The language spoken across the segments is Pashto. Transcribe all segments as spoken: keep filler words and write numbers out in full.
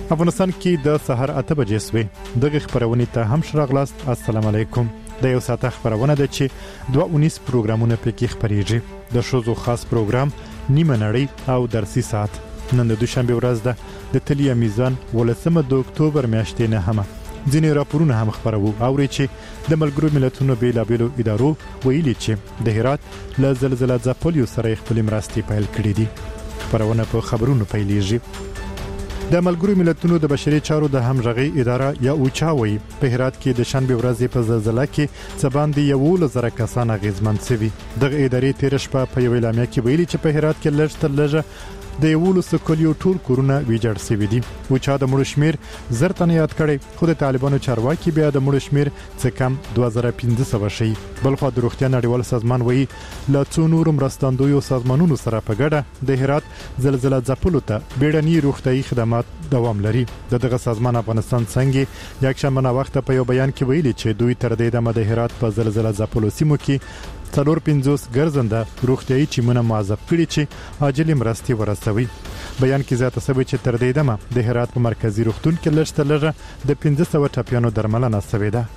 افغانستان کې د سحر اته بجې سوې دغه خبرونه ته هم شراغلاست. السلام علیکم. د یو ساعت خبرونه ده چې دوه اونیس پروګرامونه پکې خبريږي. د شوزو خاص پروګرام نیمه نړۍ او درسي ساعت. نن د دوشنبه ورځ ده د تلیا میزان ولسمه د اکتوبر میاشتې نه هم ځینې راپورونه هم خبرو او چې د ملګرو ملتونو بیلابېلو ادارو ویلي چې د هرات له زلزلې ځپلو سره خپل مرستې پیل کړې دي. خبرونه په خبرونو پیلېږي. د ملګرو ملتونو د بشري چارو د همغږي اداره یا اوچاوي په هرات کې د شنبه ورځې په زلزلې کې څه باندې یو لزر کسان غیزمن شوي. دغه ادارې تیر شپه په یو اعلامیه کې ویلي چې په هرات کې لږ تر لږه د یو سکولیو ټول کورونه ویجاړ شوي دي. اوچا د مړو شمیر زر تنه یاد کړي، خو د طالبانو چارواکي بیا د مړو شمیر څه کم دوه زره پنځه سوه شي. بلخو د روغتیا نړیوال سازمان وایي لا څو نور مرستندوی سازمانونو سره په ګډه د هرات زلزلې ځپلو ته بیړني روغتيایي خدمات دوام لري. دغه سازمان افغانستان څنګه یک شنبه وخت په یو بیان کې ویلي چې دوی تر دې دمه د هرات په زلزلې ځپلو سیمو کې څلور پنځوس ګرځنده روغتيایي چیمونه معذب کړي چې عاجل مرستې ورسوي. بیان کې زیاته شوی چې تر دې دمه د هرات په مرکزی روغتون کې لږ تر لږه د پنځه سوه ټپیانو درملنه شوې ده.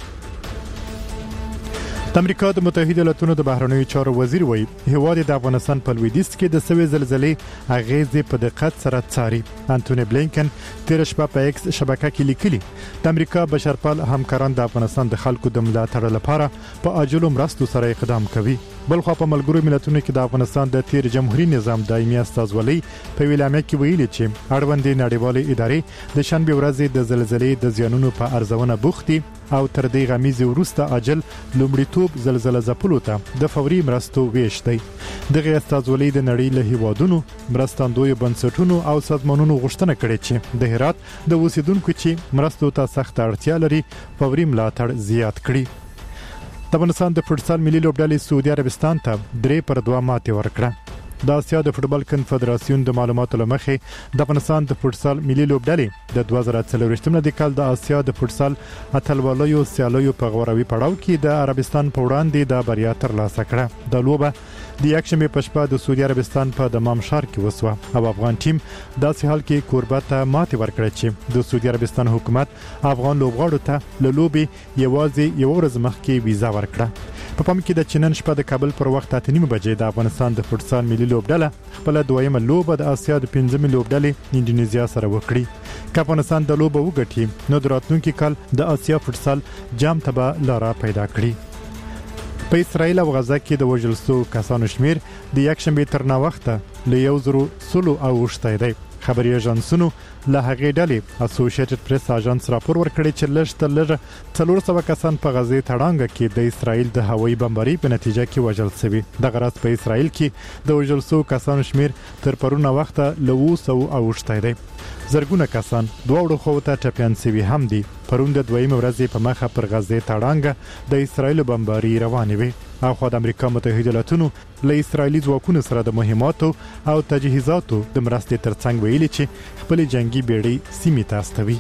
د امریکا د متحده ایالاتونو د بهرنیو چارو وزیر وایي هیواد د افغانستان په لویدیځ کې د سوي زلزلې اغیزې په دقت سره څاري. انټونی بلینکن تیر شپه په ایکس شبکه کې لیکلي د امریکا بشرپال همکاران د افغانستان د خلکو د ملاتړ لپاره په عاجلو مرستو سره اقدام کوي. بلخو په ملګرو ملتونو کې د افغانستان د تیر جمهوریت نظام دایمي استازولۍ په ویلامه کې ویلي چې اړوندې نړیوالې ادارې د شنبه ورځې د زلزلې د زیانونو په ارزونه بوختي او تر دې غمیزه ورسته عاجل لومړیتوب زلزلې ځپلو ته د فوري مرستو ویش دی. دغه استازولۍ د نړۍ له هیوادونو مرستندوی بنسټونو او سازمانونو غوښتنه کړې چې د هرات د اوسیدونکو چې مرستو ته سخت اړتیا لري فوري ملاتړ زیات کړي. د افغانستان د فوټسال ملي لوبډلې سعودي عربستان ته درې پر دوه ماتې ورکړه. د اسیا د فوټبال کنفدراسیون د معلوماتو لمخې د افغانستان د فوټسال ملي لوبډلې د دوه زره څلوېښتم د کال د اسیا د فوټسال اتلوالو سیالیو په غوروي پړاو کې د عربستان په وړاندې د بریا ترلاسه کړه. د لوبه د یکشنبه په شپه د سعودي عربستان په دمام ښار کې وسوه او افغان ټیم داسې حال کې کوربه ته ماتې ورکړه چې د سعودي عربستان حکومت افغان لوبغاړو ته له لوبي یوازې یو ورځ مخکې ویزا ورکړه. په پام کې د چنن شپه د کابل پر وخت اته نیمه بجې د افغانستان د فوټسال ملي لوبډله خپل دویمه لوبه د اسیا د پنځمې لوبډلې انډونیزیا سره وکړي. که افغانستان د لوبه وګټي نو د راتلونکي کال د اسیا فوټسال جام ته به لاره پیدا کړي. په اسرائیل او غزه کې د وژل شوو کسانو شمیر د یکشنبه تر نا وخته له یو زرو سلو اوښتی دی. خبري اژانسونو له هغې ډلې اسوسییټډ پریس اژانس راپور ورکړی چې لږ تر لږه څلور سوه کسان په غزې تړانګه کې د اسرائیل د هوایي بمبارۍ په نتیجه کې وژل شوي. دغه راز په اسرائیل کې د وژل شوو کسانو شمیر تر پرونه وخته له اووه سوو اوښتی دی. زرګونه کسان دواړو خواو ته ټپیان شوي هم دي. پرون د دویمې ورځې په مخه پر غزې تړانګه د اسرائیل بمبارۍ روانې وي. اخوا د امریکا متحده ایالاتونو له اسرائیلي ځواکونو سره د مهماتو او تجهیزاتو د مرستې ترڅنګ ویلي چې خپل جنگي بیړۍ سیمې ته استوي.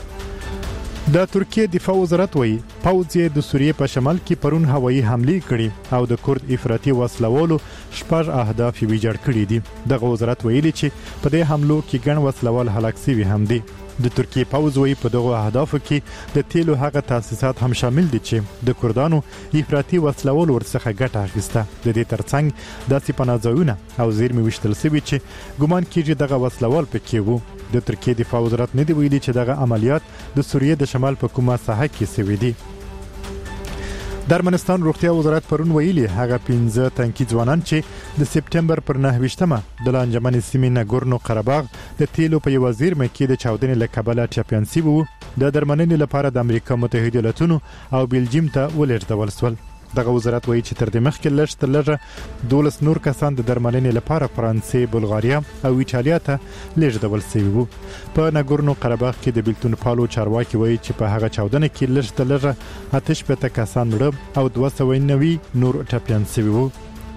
د ترکیه دفاع وزارت وایي پوځ یې د سوریې په شمال کې پرون هوایي حملې کړي او د کورد افراطي وسلوالو شپږ اهداف ویجاړ کړي دي. دغه وزارت ویلي چې په دې حملو کې ګڼ وسلوال هلاک شوي هم دي. د ترکیه پوځ وایي په دغه اهدافو کې د تیلو هغه تاسیسات هم شامل دي چې د کردانو افراطي وسلوالو ورڅخه ګټه اخیسته. د دې ترڅنګ داسې پناهځایونه او زیرمې وشتل شوي چې ګومان کیږي دغه وسلوال پکې وو. د ترکیه دفاع وزارت نه دی ویلي چې دغه عملیات د سوریې د شمال په کومه ساحه کې شوي دي. د ارمنستان روغتیا وزارت پرون ویلي هغه پنځه تنکي ځوانان چې د سپټمبر پر نهه ویشتمه د لانجمنې سیمې ناګورنو قرهباغ د تیلو په یوه زیرمه کې د چاودنې له کبله ټپیان شوي وو د درملنې لپاره د امریکا متحده ایالاتونو او بلجیم ته ولېږدول شول. دغه وزارت وایي چې تر دې مخکې لږ تر لږه دولس نور کسان د درملنې لپاره فرانسې، بلغاریا او ایټالیا ته لېږدول شوي وو. په ناګورنو قرهباغ کې د بیلتون پالو چارواکي وایي چې په هغه چاودنه کې لږ تر لږه اته شپېته کسان مړه او دوه سوه نوي نور ټپیان شوي وو.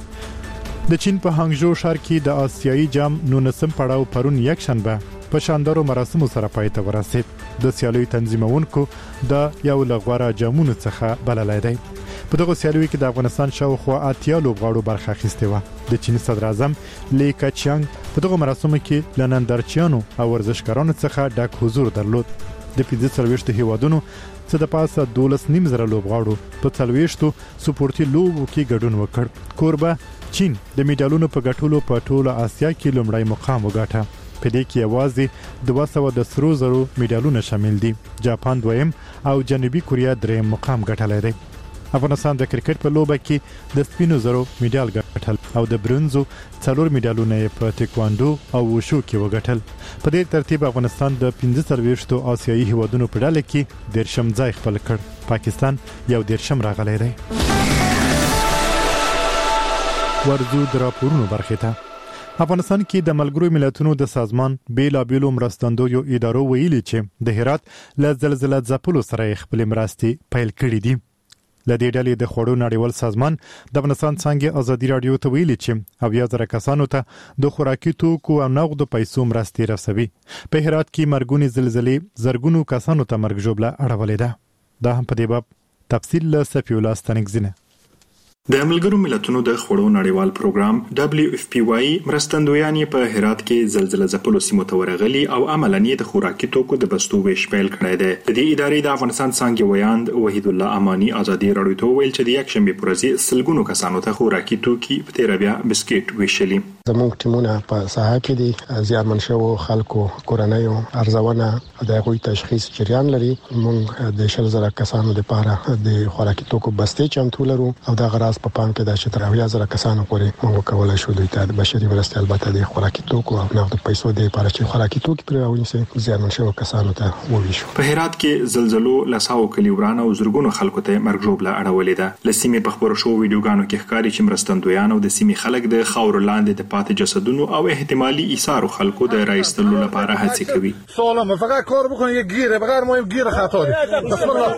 د چین په هانګژو ښار کې د آسیایي جام نولسم پړاو پرون یکشنبه په شاندارو مراسمو سره پای ته ورسید. د سیالیو تنظیمونکو د یو له غوره جامونو څخه بللی دی. په دغه سیالیو کې د افغانستان شاوخوا اتیا لوبغاړو برخه اخیستې و. د چینی صدر اعظم لی کچیانګ په دغه مراسمو کې لنندرچیانو او ورزشکارانو څخه ډک حضور درلود. د پنځه څلوېښت هیوادونو څخه د پاسه دولس نیم زره لوبغاړو په څلوېښتو سپورتي لوبو کې ګډون وکړ. کوربه چین د میډالونو په ګټلو په ټوله آسیا کې لومړی مقام وګاټه. په دې کې یوازې دوه سوه د سرو زرو میډالونه شامل دي. جاپان دویم او جنوبي کوریا دریم مقام ګټلی دی. افغانستان د کرکټ په لوبه کې د سپینو زرو میډال ګټل او د برونزو څلور میډالونه په ټیکواندو او وشو کې وګټل. په دې ترتیب افغانستان د پنځه څلوېښتو آسیایي هیوادونو په ډله کې دیرشم ځای خپل کړ. پاکستان یو دیرشم راغلی دی. ورزو د راپورونو برخې ته. افغانستان کې د ملګرو ملتونو د سازمان بیلابېلو مرستندویو ادارو ویلي چې د هرات له زلزلې ځپلو سره خپل مرستې پیل کړې دي. ل دې ډلې د خوړو نړیوال سازمان د افغانستان څنګه ازادي رادیو ته ویلي چې اویا زره کسانو ته د خوراکي توکو او نغدو پیسو مرستې رسوي. په هرات کې مرګونی زلزلې زرګونو کسانو ته مرګ ژوبله اړولې ده. دا هم په دې باب تفصیل له سفی الله ستنګزنه. د ملګرو ملتونو د خوړو نړیوال پروګرام دبليو اف پی واي مرستندویان په هرات کې زلزلې ځپلو سیمو ته ورغلي او عملاً د خوراکي توکو د بستو ویش پیل کړی دی. د دې ادارې د افغانستان څنګه ویاند وحید الله امانی ازادي رادیو ته ویل چې د یک شنبه پر ورځ سلګونو کسانو ته خوراکي توکي په تیر بیا بسکټ ویشلي. زموږ ټیمونه په ساحه کې دي زیانمن شوو خلکو کورنیو ارزونه د غوي تشخیص جریان لري. موږ د شل زره کسانو لپاره د خوراکي توکو بستې چمتو لرو او د غراس په پام کې د چې تر اویا زره کسانو پورې موږ کولای شو د اتحاد بشري مرستې البته د خوراکي توکو او نغدو پیسو د لپاره چې خوراکي توکي پر راونیسي زیانمن شوو کسانو ته وویشو. په هرات کې زلزلو لساو کلی ورانه او زرګونو خلکو ته مرګ ژوبله اړولې ده. لسیمه په خبرو شو ویډیوګانو کې ښکاري چې مرستندویان او د سیمې خلک د خاور لاندې د پاتې جسدونو او احتمالي ایثار خلکو د رایستلو لپاره هڅې کوي. سلام فقط کار بکنه یک گیره بغیر ما گیر خطا دي. بسم الله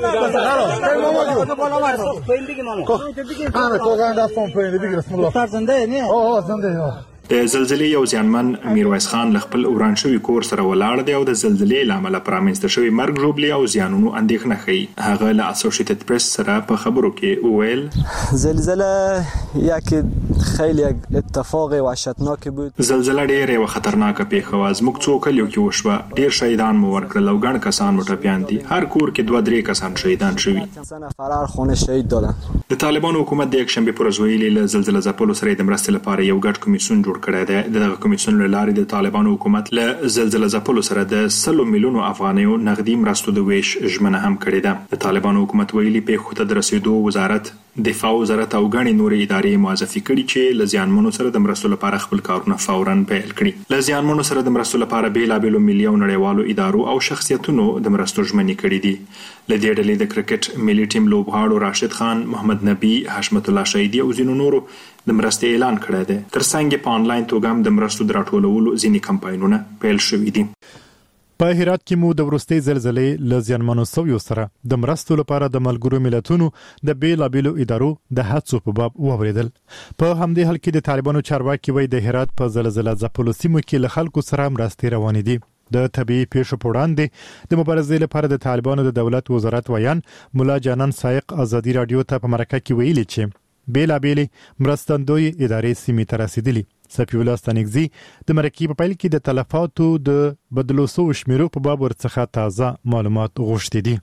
د زلزلې یو ځانمن میرویس خان ل خپل اوران شوی کور سره ولاړ دی او د زلزلې لامل پرامنځته شوی مرګ ژوبلې او زیانونو اندېښنه کوي. هغه له اسوسییټډ پریس سره په خبرو کې وویل زلزله یک خیلی اتفاق وحشتناک بود. زلزله ډېره و خطرناکه پیښه و. زموږ څو کلیو کې وشوه. ډېر شهیدان مو ورکړل او ګڼ کسان مو ټپیان دي. هر کور کې دوه درې کسان شهیدان شوي. فرار خونه شهید دادن. د طالبانو حکومت د یک شنبه پر ورځ ویلي له زلزلې ځپلو سره د مرستې لپاره یو ګډ کمیسیون جوړ کړی دی. دغه کمیسیون له لارې د طالبانو حکومت له زلزلې ځپلو سره د سلو میلیونو افغانیو نغدي مرستو د ویش ژمنه هم کړې ده. د طالبانو حکومت ویلي پیښو ته د رسیدو وزارت دفاع وزارت او غړي نورې ادارې موظفي کړي چې له زیانمنو سره د مرستو لپاره خپل کارونه فوراً پیل کړي. له زیانمنو سره د مرستو لپاره بیلابېلو ملي او نړیوالو ادارو او شخصیتونو د مرستو ژمنې کړي دي. له دې ډلې د کرکټ ملي ټیم لوبغاړو راشد خان، محمد نبی، حشمت الله شهیدی او ځینو نورو د مرستې اعلان کړی دی. ترڅنګ په انلاین توګه هم د مرستو د راټولولو ځینې کمپاینونه پیل شوي دي. په هرات کې مو د ورستۍ زلزلې ل زیانمنو سویو سره د مرستو لپاره د ملګرو ملتونو د بیلابېلو ادارو د هڅو په باب واوریدل. په همدې حال کې د طالبانو چارواکي وایي د هرات په زلزلې ځپلو سیمو کې له خلکو سره مرستې روانې دي. د طبيعي پیښو په وړاندې د مبارزې لپاره د طالبانو د دولت وزارت ویان مولا جانان سایق ازادي رادیو ته په مرکه کې ویلي چې بیلابېلې مرستندوی ادارې سیمې ته رسیدلي. سفی الله ستنګزي د مرکې په پیل کې د تلفاتو د بدلو سو شمیرو په باب ورڅخه تازه معلومات غوښتي دي.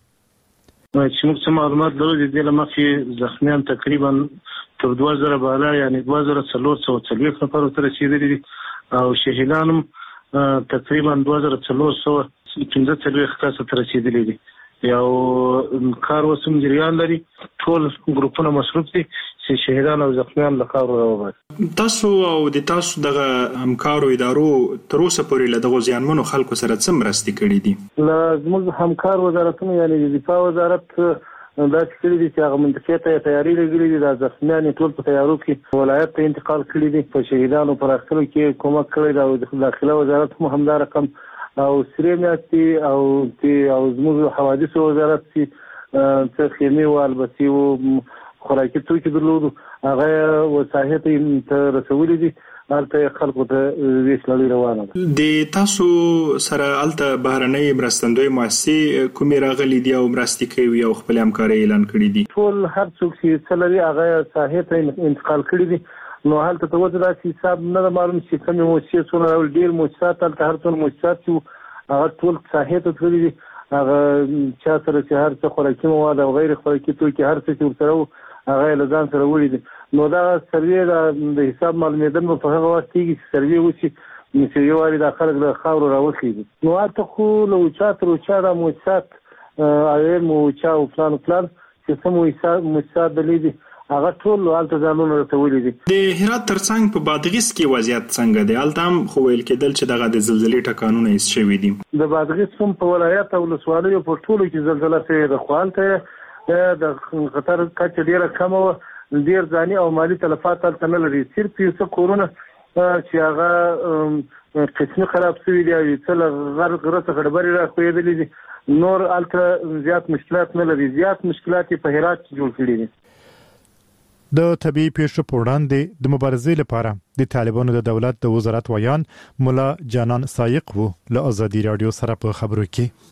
چې موږ څه معلومات لرو د دې لمخې زخمیان تقریبا تر دوه زره بالا یعنی دوه زره څلور سوه څلوېښت نفرو ته رسیدلي دي او شهیدان هم تقریبا دوه زره څلور سوه پنځه څلوېښت کسه ته رسیدلي دي. یو کار اوس هم جریان لري. ټول ګروپونه مصروف دي چې شهیدان او زخمیان له خاورو راوباسي. تاسو او د تاسو دغه همکارو ادارو تر اوسه پورې له دغو زیانمنو خلکو سره څه مرستې کړي دي؟ له زموږ همکار وزارتونو یعنې د دفاع وزارت داسې کړي دي چې هغه منطقې ته یې تیاري لګلي دي. دا زخمیان یې ټول په تیارو کې ولایت ته انتقال کړي دي. په شهیدانو پر اخیستلو کې کومک کړی دی او د داخله وزارت هم همدا رقم او سرې میاشتې او او زموږ حوادثو وزارت چې څه خیمې و البتې و خوراکي توکي درلودو هغه وسایت ته رسولي دي هلته خلکو ته ویشلړی روانه ده. د تاسو سره الته بهرنۍ مرستندوی مؤسسې کومې راغلي دي او مرستې کوي او خپل همکاري اعلان کړي دي؟ ټول هر څوک چې څلوري هغه ساحې ته انتقال کړي دي. نو هلته ته وځي چې حساب نه معلوم شي کومې مؤسسې څونه راول ډیر مؤسسات هلته هر څونه مؤسسات چې هغه ټول ساحې ته تللي دي. هغه چا سره چې هر څه خوراکي مواد او غیر خوراکي توکي هر څه چې ورسره هغه له ځان سره وړي دي. نو دا سروې د حساب معلومېدل په هغه وخت کې چې سروې وشي چې یو واري د خلک له خاورو راوخیږي. نو هلته خو له اوچا تر اوچا د مؤسسات ایم اوچا او پلان پلان چې سم مؤسسات دلې دي هغه ټول هلته ځانونه رسولي دي. د هرات ترڅنګ په بادغیس کې وضعیت څنګه دی؟ هلته هم خو ویل کېدل چې دغه د زلزلې ټکانونه هېڅ شوي دي. د بادغیس هم په ولایت او ولسوالیو په ټولو کې زلزله شوې ده، خو هلته د خطر کچه ډېره کمه وه. ډیر ځاني او مالی تلفات هلته نه لري. صرف یو څه کورونه چې هغه قسمي خراب شوي دي او څه له غر غره څخه ډبرې راښویېدلې دي. نور هلته زیات مشکلات نه لري. زیات مشکلات یې په هرات کې جوړ کړي دي. د طبي پیښو په وړاندې د مبارزې لپاره د طالبانو د دولت د وزارت ویان مولا جانان سایق وو له ازادي رادیو سره په خبرو کې.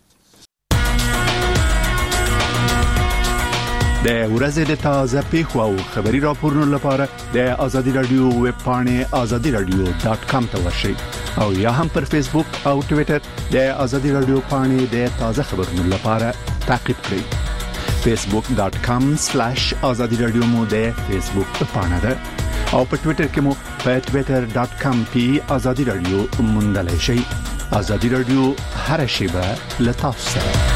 د ورځې د تازه پیښو او خبري راپورونو لپاره د ازادي رادیو ویب پاڼې ازادي رادیو ډاټ کام ته ورشئ او یا هم پر فیسبوک او ټوئیټر د ازادي رادیو پاڼې د تازه خبرونو لپاره تعقیب کړئ. فیسبوک ډاټ کام سلیش ازادي رادیو مو د فیسبوک پاڼه ده او په ټوئیټر کې مو په ټوئیټر ډاټ کام پی ازادي رادیو موندلای شئ. ازادي رادیو هر شیبه له تاسو سره.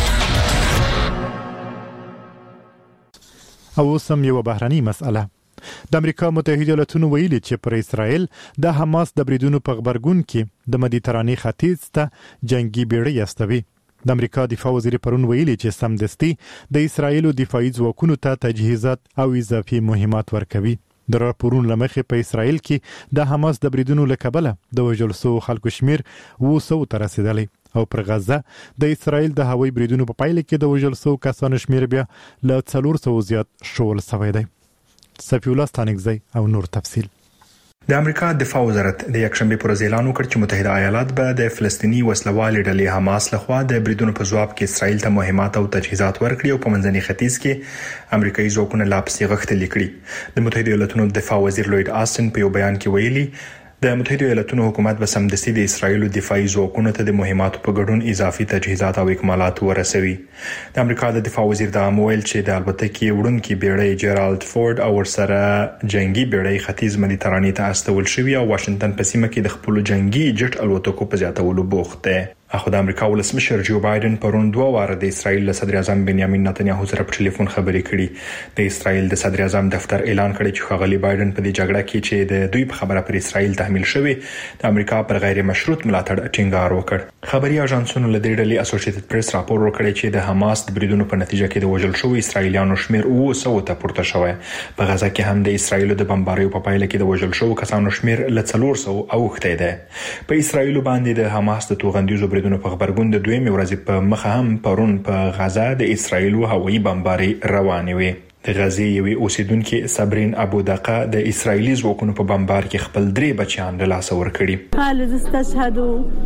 او سم یو بهرنی مسأله. د امریکا متحده ایالاتونو ویلي چې پر اسرائیل د حماس د بریدونو په خبرګون کې د مدیترانې ختیځ ته جنگي بیړۍ استوي. د امریکا دفاع وزیر پرون ویلي چې سمدستي د اسرائیل دفاعي ځواکونو ته تجهیزات او اضافي مهمات ورکوي. د راپورونو لمخې په اسرائیل کې د حماس د بریدونو له کبله د وژل شوو خلکو شمیر اوه سوو ته رسیدلی او پر غزه د اسرائیل د هوایي بریدونو په پایله کې د وژل شوو کسانو شمیر بیا له څلور سوو زیات شول شوی دی. صفی الله ستانکزی او نور تفصیل. د امریکا دفاع وزارت د یکشنبه پر ورځ اعلان وکړ چې متحده ایالات به د فلسطینی وسلوالې ډلې حماس لخوا د بریدونو په ځواب کې اسرائیل ته مهمات او تجهیزات ورکړي او په منځني ختیځ کې امریکایي ځواکونه لا پسې غښتلي کړي. د متحده ایالاتونو دفاع وزیر لوید آستن په یو بیان کې ویلي د متحده ایالاتونو حکومت به سمدستي د اسرائیل دفاعي ځواکونو ته د مهماتو په ګډون اضافي تجهیزات او اکمالات ورسوي. د امریکا د دفاع وزیر دا ویل چې د البتکې وړونکي بیړۍ جیرالد فورد او ورسره جنگي بیړۍ ختیځ مدیترانې ته استول شوی او واشنگټن په سیمه کې د خپل جنگي جټ الوتکو په زیاتولو بوخت دی. اخو د امریکا ولسمشر جو بایدن پرون دوه واره د اسرائیل له صدر اعظم بنیامین نتنیاهو سره په ټلیفون خبرې کړې. د اسرائیل د صدر اعظم دفتر اعلان کړی چې ښاغلي بایدن په دې جګړه کې چې د دوی په خبره پر اسرائیل تحمیل شوی د امریکا پر غیر مشروط ملاتړ ټینګار وکړ. خبري اژانسونو له دې ډلې اسوسییټډ پریس راپور ورکړی چې د حماس د بریدونو په نتیجه کې د وژل شوو اسرائیلیانو شمیر اوه سوو ته پورته شوی. په غزه کې هم د اسرائیل د بمباریو په پایله کې د وژل شوو کسانو شمیر له څلور سوو اوښتی دی. په اسرائیل باندې د حماس د توغندیزو بریدونو په خبرګون د دویمې ورځې په مخه هم پرون په غزه د اسرائیل هوایي بمباري روانې وي. د غزې یوې اوسیدونکو صابرین ابودقه د اسرایلی ځواکونو په بمبار کې خپل درې بچیان له لاسه ورکړي. خالد استشهد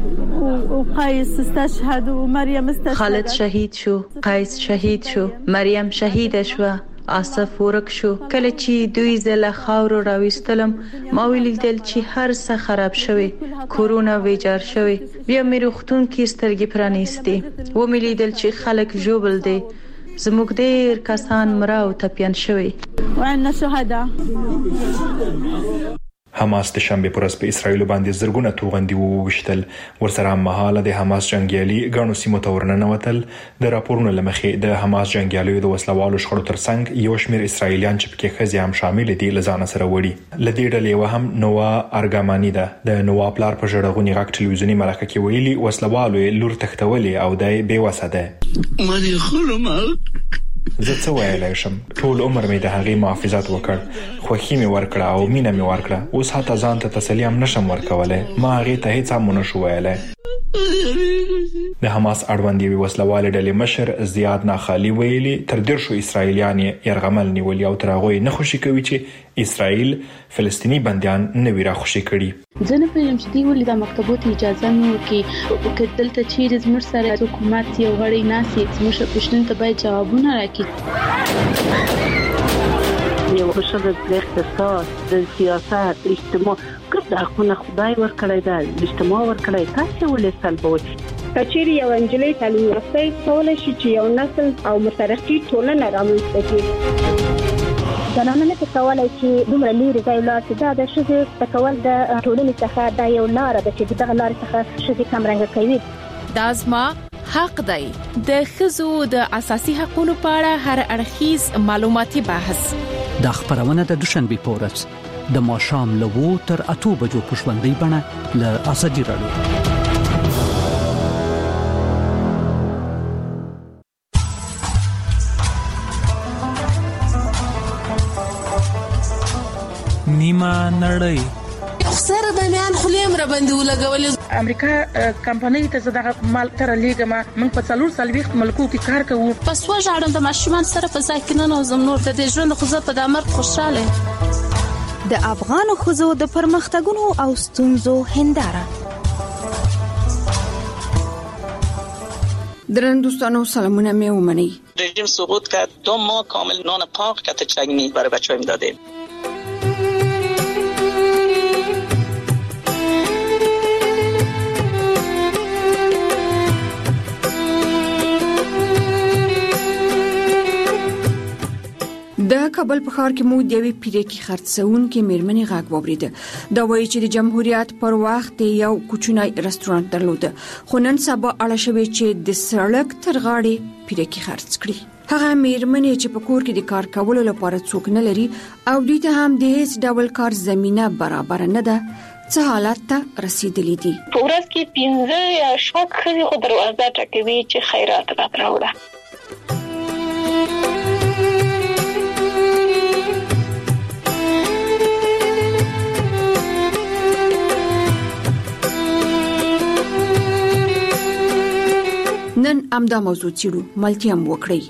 او قیس استشهد او مریم استشهد. خالد شهید شو، قیس شهید شو، مریم شهید شو، آصف ورک شو. کله چې دوی زله خاور راويستلم ما ویلیدل چې هر څه خراب شوی، کورونا ویجار شوی. بیا مې روختون کې سترګې پرانیستي و مې لیدل چې خلک جوبل دي. زموږ ډېر کسان مړه او ټپیان شوي. وعندنا شهدا. حماس د شنبه پر ورځ په اسرائیل باندې زرګونه توغندي ووشتل. ورسره مهاله د حماس جنگیالي غاڼو سیمو ته ورننوتل. د راپورونو لمخې د حماس جنگیالیو د وسلوالو شخړو ترڅنګ یو شمېر اسرائیلیان چې پکې ښځې هم شامل دي لزان سره وړي. لدې ډلې و هم نوا ارګامانی ده د نوا پلار په ژړغونی غاک ټلویزیونی مرکه کې ویلي وسلوالو لور تختولې او دای بے وسه ده. مانی خلم زه څه ویلای شم؟ ټول عمر مې د هغې محافظت وکړ، خوښي مې ورکړه او مینه مې ورکړه. اوس حتی ځان ته تسلي هم نشم ورکولی. ما هغې ته هیڅ هم ونه شو ویلی. د حماس اړوند یو وسلوال ډلې مشر زیاد ناخالي ویلي تر ډیر شو اسرایلیان يرغمل نیول او تر هغه نه خوشي کوي چې اسرائیل فلسطینی بنديان نه ویرا خوشي کړي. ځنه په یمشتي ولې د مکتبوت اجازه مو کې وکړل ته چې زموږ سره حکومت یو غړي ناسي زموږ پښتون ته به جوابونه راکړي. یو بشر د اقتصاد د سیاست اجتماع کله خو خدای ورکړی دا اجتماع ورکړی تاسو ولې سلبوي کچېری یو انجلۍ تعلیم یافته کولای شي چې یو نسل او مترقي ټولنه رامنځته کړي. زنانه نه کولای چې دومره لري ځای لا چې دا شوه په کول د ټولنې څخه دا یو لار ده چې دغه لار څخه شوه کم رنګ کوي. دازما حق دی د خزو د اساسي حقوقو په اړه هر اړخیز معلوماتي بحث د خبرونه د دوشنبه پورس د ماشام لوو تر اتو بجو پښوندې بڼه ل اسدی راډیو. نیمه نړۍ سره د میان خلیم را باندې ولګول. امریکا کمپنۍ ته زړه مال تر لیګما موږ په څلور سلويخت ملکو کې کار کوو. پس وژاړم د ماشومان سره په ځای کې نه نوزم نور د دې ژوند خو زه په دمر خوشاله. د افغان خزو د پرمختګونو او ستونزو هنداره. درن دوستانو سلامونه مې ومني. رژیم سقوط کرد دو ماه کامل نان پاک کت چگنی برای بچه‌ها میدادیم. د کابل په ښار کې مو د یوې پیرکي خرڅون کې میرمنې غږ واوریده. دا وایي چې د جمهوریت پر وخت یو کوچنی رستورانت درلود خو نن سبا اړه شوی چې د سړک تر غاړې پیرکي خرڅ کړي. هغه میرمنې چې په کور کې د کار کولو لپاره څوک نه لري او دوی ته هم د هیڅ ډول کار زمينه برابر نه ده څه حالت ته رسیدلې دي. په ورځ کې پنځه یا شپږ خزي خو دروازه ټکوي چې خیرات راوړه. نن امدا موضوع چیرو ملتیم وکړي.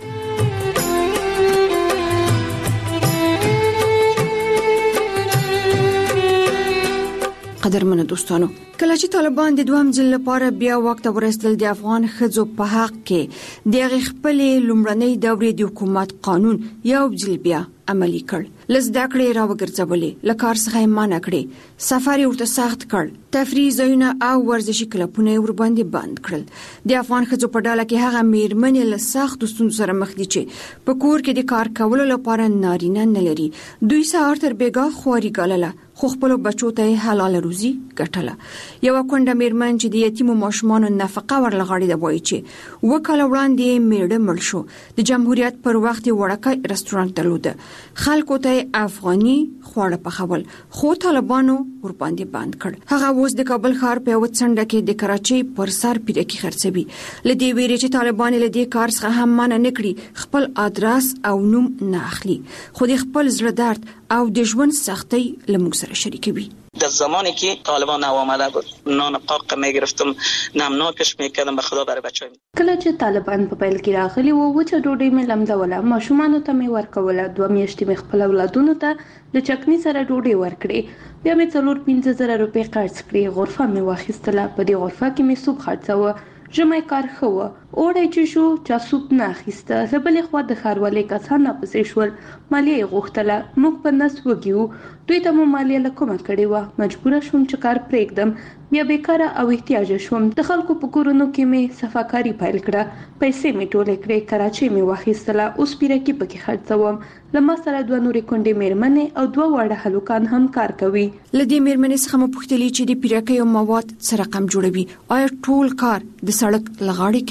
قدرمن دوستانو کله چې طالبان د دوام ځل لپاره بیا وخت ورسېدل د افغان خزو په حق کې د خپل لومړنۍ دورې د حکومت قانون یو ځل بیا عملی کړ. لزدا کړې را وګرځولې لکار څخه مانع کړې سفر ورته سخت کړ تفریح ځایونه او ورزشي کلبونه ور باندې بند کړل. د افغان خزو په ډله کې هغه میرمنې له سخت ستونزو سره مخ دي چې په کور کې د کار کولو لپاره نارینه نه لري. دوی سهار تر بیګا خوري ګالله خو خپل بچو ته حلال روزي ګټله. یو کونډه میرمن چې د یتیمو ماشومانو نفقه ورلغړې د وایي چې وکاله وړاندې میړه مړ شو. د جمهوریت پر وخت وړکه رستورانت درلود. خلکو ته افغاني خواړه پخول خو طالبانو ور باندې بند کړ. هغه اوس د کابل ښار په وڅنډه کې د کراچۍ پر سر پیرکي خرڅوي. لدی ویری چې طالبان له دې کار څخه هم منع نکړي خپل ادرس او نوم نه اخلي خو د خپل زړه درد او د ژوند سختۍ لموږ سره شریکوي. در زمانی که طالبان نو آمده بود نان پاک میگرفتم نمناکش میکردم به خدا برای بچه‌ام. کله چې طالبان په پیل کې راغلي وو و چې ډوډۍ مې لمدوله ماشومانو ته مې ورکوله دوه میاشتې مې خپل اولادونو ته د چکني سره ډوډۍ ورکړې بیا مې څلور پنځه زره روپۍ قرض کړې غرفه مې واخیستله په دې غرفه کې مې سوپ خرڅاوه جمعه کار خو اوړی چې شو چا سوپ نه اخیسته زبلې خو د خاروالې کسان نه پسې شول مالیه غوښتله موږ په نس وګیو دوی ته مو مالیه لکومه کړې و مجبوره شوم چې کار پرېږدم بیا بیکاره او احتیاج شوم د خلکو په کورونو کې مې صفاکاری پیل کړه پیسې مې ټولې کړې کراچۍ مې واخیستله اوس پیرکي پکې خرڅوم لمه سره دوه نورې کونډې میرمنې او دوه واړه هلوکان هم کار کوي. لدی میرمنې څخه مو پوښتلې چې د پیرکي او مواد سره رقم جوړوي آیا ټول کار د سړک لغاړې کوي؟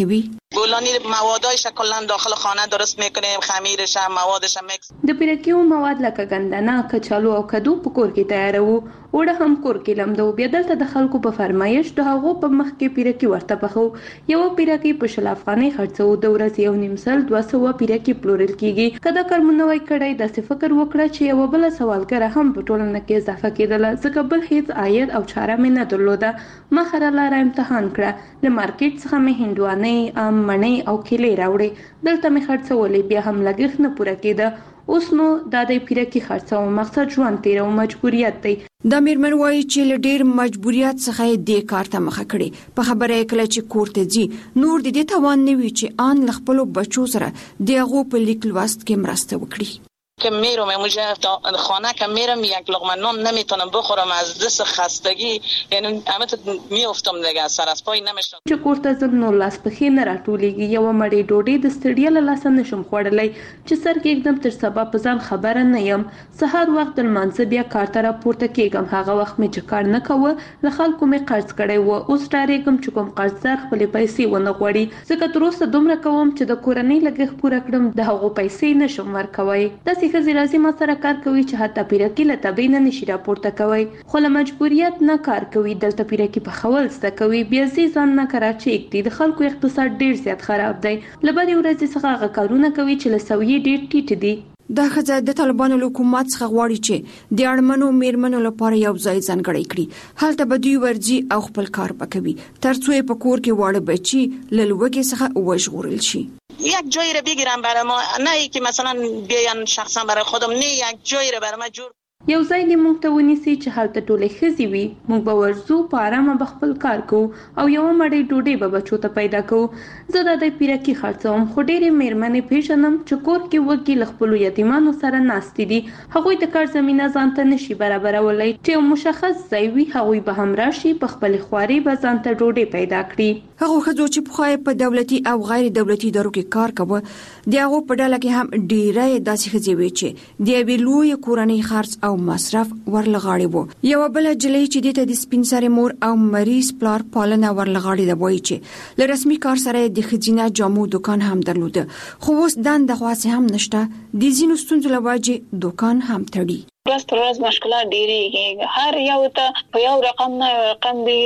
گلانی موادایش کلا داخل خانه درست میکنیم، خمیرش هم موادش هم میکس. د پیرکیو مواد لکه ګندنه، کچالو او کدو په کور کې تیارو. وړه هم کور کې لمدو. بیا دلته د خلکو په فرمایش د هغو په مخ کې پیرکی ورته پخو. یو پیرکی په شل افغانۍ خرڅو، د ورځې یو نیم سل دوه سوه پیرکی پلورل کیږي. کدا کارمونه وای کړی د فکر وکړه چې یو بل سوالګر هم په ټولنه کې اضافه کېدله، ځکه بل هیڅ عاید او چاره مې نه درلوده. ما خره لاره امتحان کړه، له مارکیټ څخه مې هندوانې، ام، مڼې او کیلې راوړې. دلته مې خرڅولې، بیا هم لګښت نه پوره کېده. اوس نو دا د پیرکی خرڅو مقصد ژوند تیرو مجبوریت دی. د میرمن وایي چې له ډیر مجبوریت څخه دې کار ته مخه کړي. په خبره کله چې کور ته ځي نور د دې توان نه وي چې آن له خپل بچو سره دغه په لیک لوست کې مرسته وکړي. که میرم موجه خانه که میرم یک لقمه نان نمیتونم بخورم از دست خستگی، یعنی همه تو میافتم دیگه، سر از پای نمیشم. چې کور ته ځم نو لاس پخې نه راټولېږي. یو مړۍ ډوډۍ د ستړیا له لاسه نشم خوړلی چې سر کې एकदम تر سبا په ځان خبره نه یم. سهار وخت د لمانځه بیا کار ته راپورته کېږم. هغه وخت مې چې کار نه کوه له خلکو مې قرض کړی و. اوس ډارېږم چې کوم قرضدار خپلې پیسې ونه غواړي، ځکه تر اوسه دومره کوم چې د کورنۍ لګښت پوره کړم، د هغو پیسې نشم ورکوی. داسې ښځې راځي ما سره کار کوي چې حتی پیرکی له تبې نه نشي راپورته کوي، خو له مجبوریت نه کار کوي. دلته پیرکی په خول زده کوي، بیا ځي ځان نه کراچي اکتي. د خلکو اقتصاد ډیر زیات خراب دی. له بدې ورځې څخه هغه کارونه کوي چې له سویې ډیر ټیټ دي. دا ښځه د طالبانو له حکومت څخه غواړي چې د اړمنو میرمنو لپاره یو ځای ځانګړی کړي. هلته به دوی ورځي او خپل کار وکوي ترڅو یې په کور کې واړه بچي له لوږې څخه وژغورل شي. یک جایی رو بگیرم برای ما، نه ای که مثلا بیان شخصا برای خودم، نه یک جایی رو برای ما جور. یو ځای دې موږ ته ونیسي چې هلته ټولې ښځې وي. موږ به ورځو، په ارامه به خپل کار کوو او یوه مړۍ ډوډۍ به بچو ته پیدا کوو. زه دا د پیرکي خرڅوم، خو ډېرې میرمنې پیژنم چې کور کې وږي له خپلو یتیمانو سره ناستې دي. هغوی د کار زمینه ځان ته نشي برابرولی. چې یو مشخص ځای وي هغوی به هم راشي، په خپلې خوارۍ به ځان ته ډوډۍ پیدا کړي. هغو ښځو چې پخوا یې په دولتي او غیر دولتي ادارو کې کار کوه، د هغو په ډله کې هم ډېری داسې ښځې وې چې د یوې لویې کورنۍ خرڅ او مصرف ورلغاړي وو. یو بل جلې چې د ته د سپین سره مور او مریض پلار پالنه ورلغاړي د وایي چې له رسمي کار سره د خزینه جامو دکان هم درلوده، خو اوس دند خاصه هم نشته. د ځینو ستونزو له وجې دکان هم تړي. ورځ پر ورځ مشکلات ډېریږي. هر یو ته په یو رقم نه یو رقم دی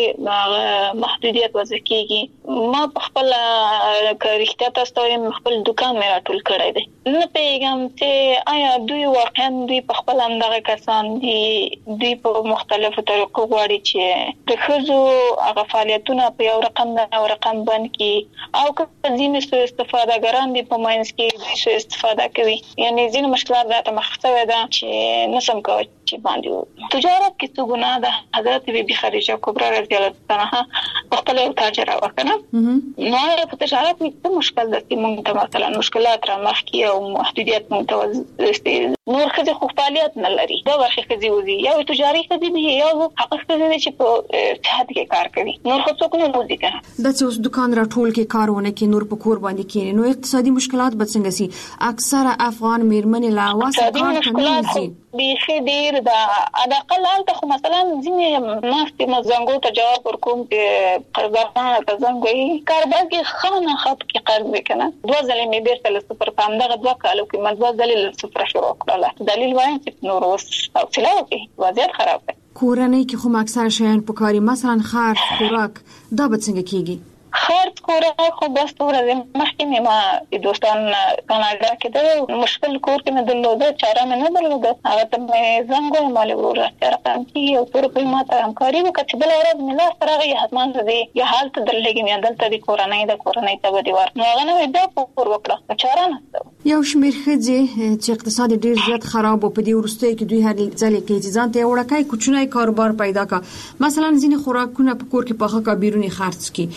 محدودیت وضع کیږي. ما په خپل کاریکټا تاسو ته خپل دکان مې راټول کړی دی. نه پیغام چې آیا دوی واقعا دوی په خپل همدغه کسان دي، دوی په مختلفو طریقو غواړي چې د ښځو هغه فعالیتونه په یو رقم نه یو رقم باندې کی، او که ځینې سوء استفاده ګران دي په ماینس کې دوی سوء استفاده کوي. یعنی ځینې مشکلات راته مخ شوی ده چې نسم کوي چې باندې تجارت کې څه ګناه ده. حضرت بیبي خدیجه کبرا رضی الله عنها خپل یو تاجر وکړه، نو په تجارت کې څه مشکل ده چې موږ ته مثلا مشکلات را مخ کی او محدودیت متوازن نور خځې خو فعالیت نه لري. دا ورخه خځې وزي یا تجاري خځې دي یا حق خځې چې په صحت کې کار کوي، نور خو څوک نه وزي کنه. د څه دکان راټول کې کارونه کې نور په کور باندې کې نو اقتصادي مشکلات به څنګه سي؟ اکثره افغان میرمنې لا واسه کار کوي بیخي ډیر دا اقل حالت خو مثلا ځینې ماستي مزنګو ته جواب ورکوم چې قرضدارانو ته زنګ وي کاربار کې خانه خط کې قرض وکنه دوه ځلې مې بیرته له صفر په همدغه دوه کالو کې مې دوه ځلې له صفر شروع کړله. دلیل وایم چې نور اوس حوصله وکړي، وضعیت خراب دی. کورنۍ کې خو اکثر شیان په کاري مثلا خرڅ خوراک دا به څنګه کیږي؟ خرڅ خوراک خو بس ورځ مخکې مې ما دوستان کاناډا کې د مشکل کور کې مې درلوده، چاره مې نه درلوده. هغه ته مې زنګ وم مالې ورور سره کار کوي او تور په ما ته همکاري وکړه چې بل ورځ مې لاس راغی حتمان دې یا حالت درلګي مې دلته د کورنۍ د کورنۍ ته ودی ور نو هغه نه بیا پور وکړه، چاره نه. یو شمېر ښځې چې اقتصاد ډیر زیات خراب او په دې وروستیو کې دوی هر ځل کې ځان ته وړکای کوچنی کاروبار پیدا کا، مثلا ځینې خوراکونه په کور کې پخه کا بیرونی خرڅ کی،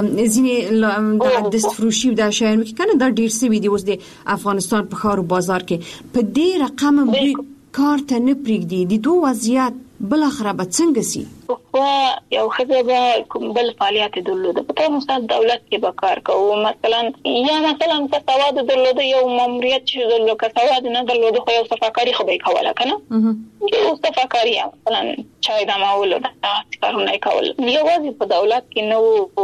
ځینې د دست فروشي د شیانو کې کنه دا ډیر سوي دي. اوس د افغانستان په ښار او بازار کې په دې رقم دوی کار ته نه پریږدي. د دوه وضعیت بل اخره به څنګه سي؟ خو یو خزه به کوم بل فعالیت درلوده په تاسو مثال دولت کې به کار کوو، مثلا یا مثلا که سواد درلوده یو ماموریت چې درلوده که سواد نه درلوده خو یو صفاکاری خو به کوله کنه یو صفاکاری مثلا چای دمول دا کارونه کول. یوازې په دولت کې نو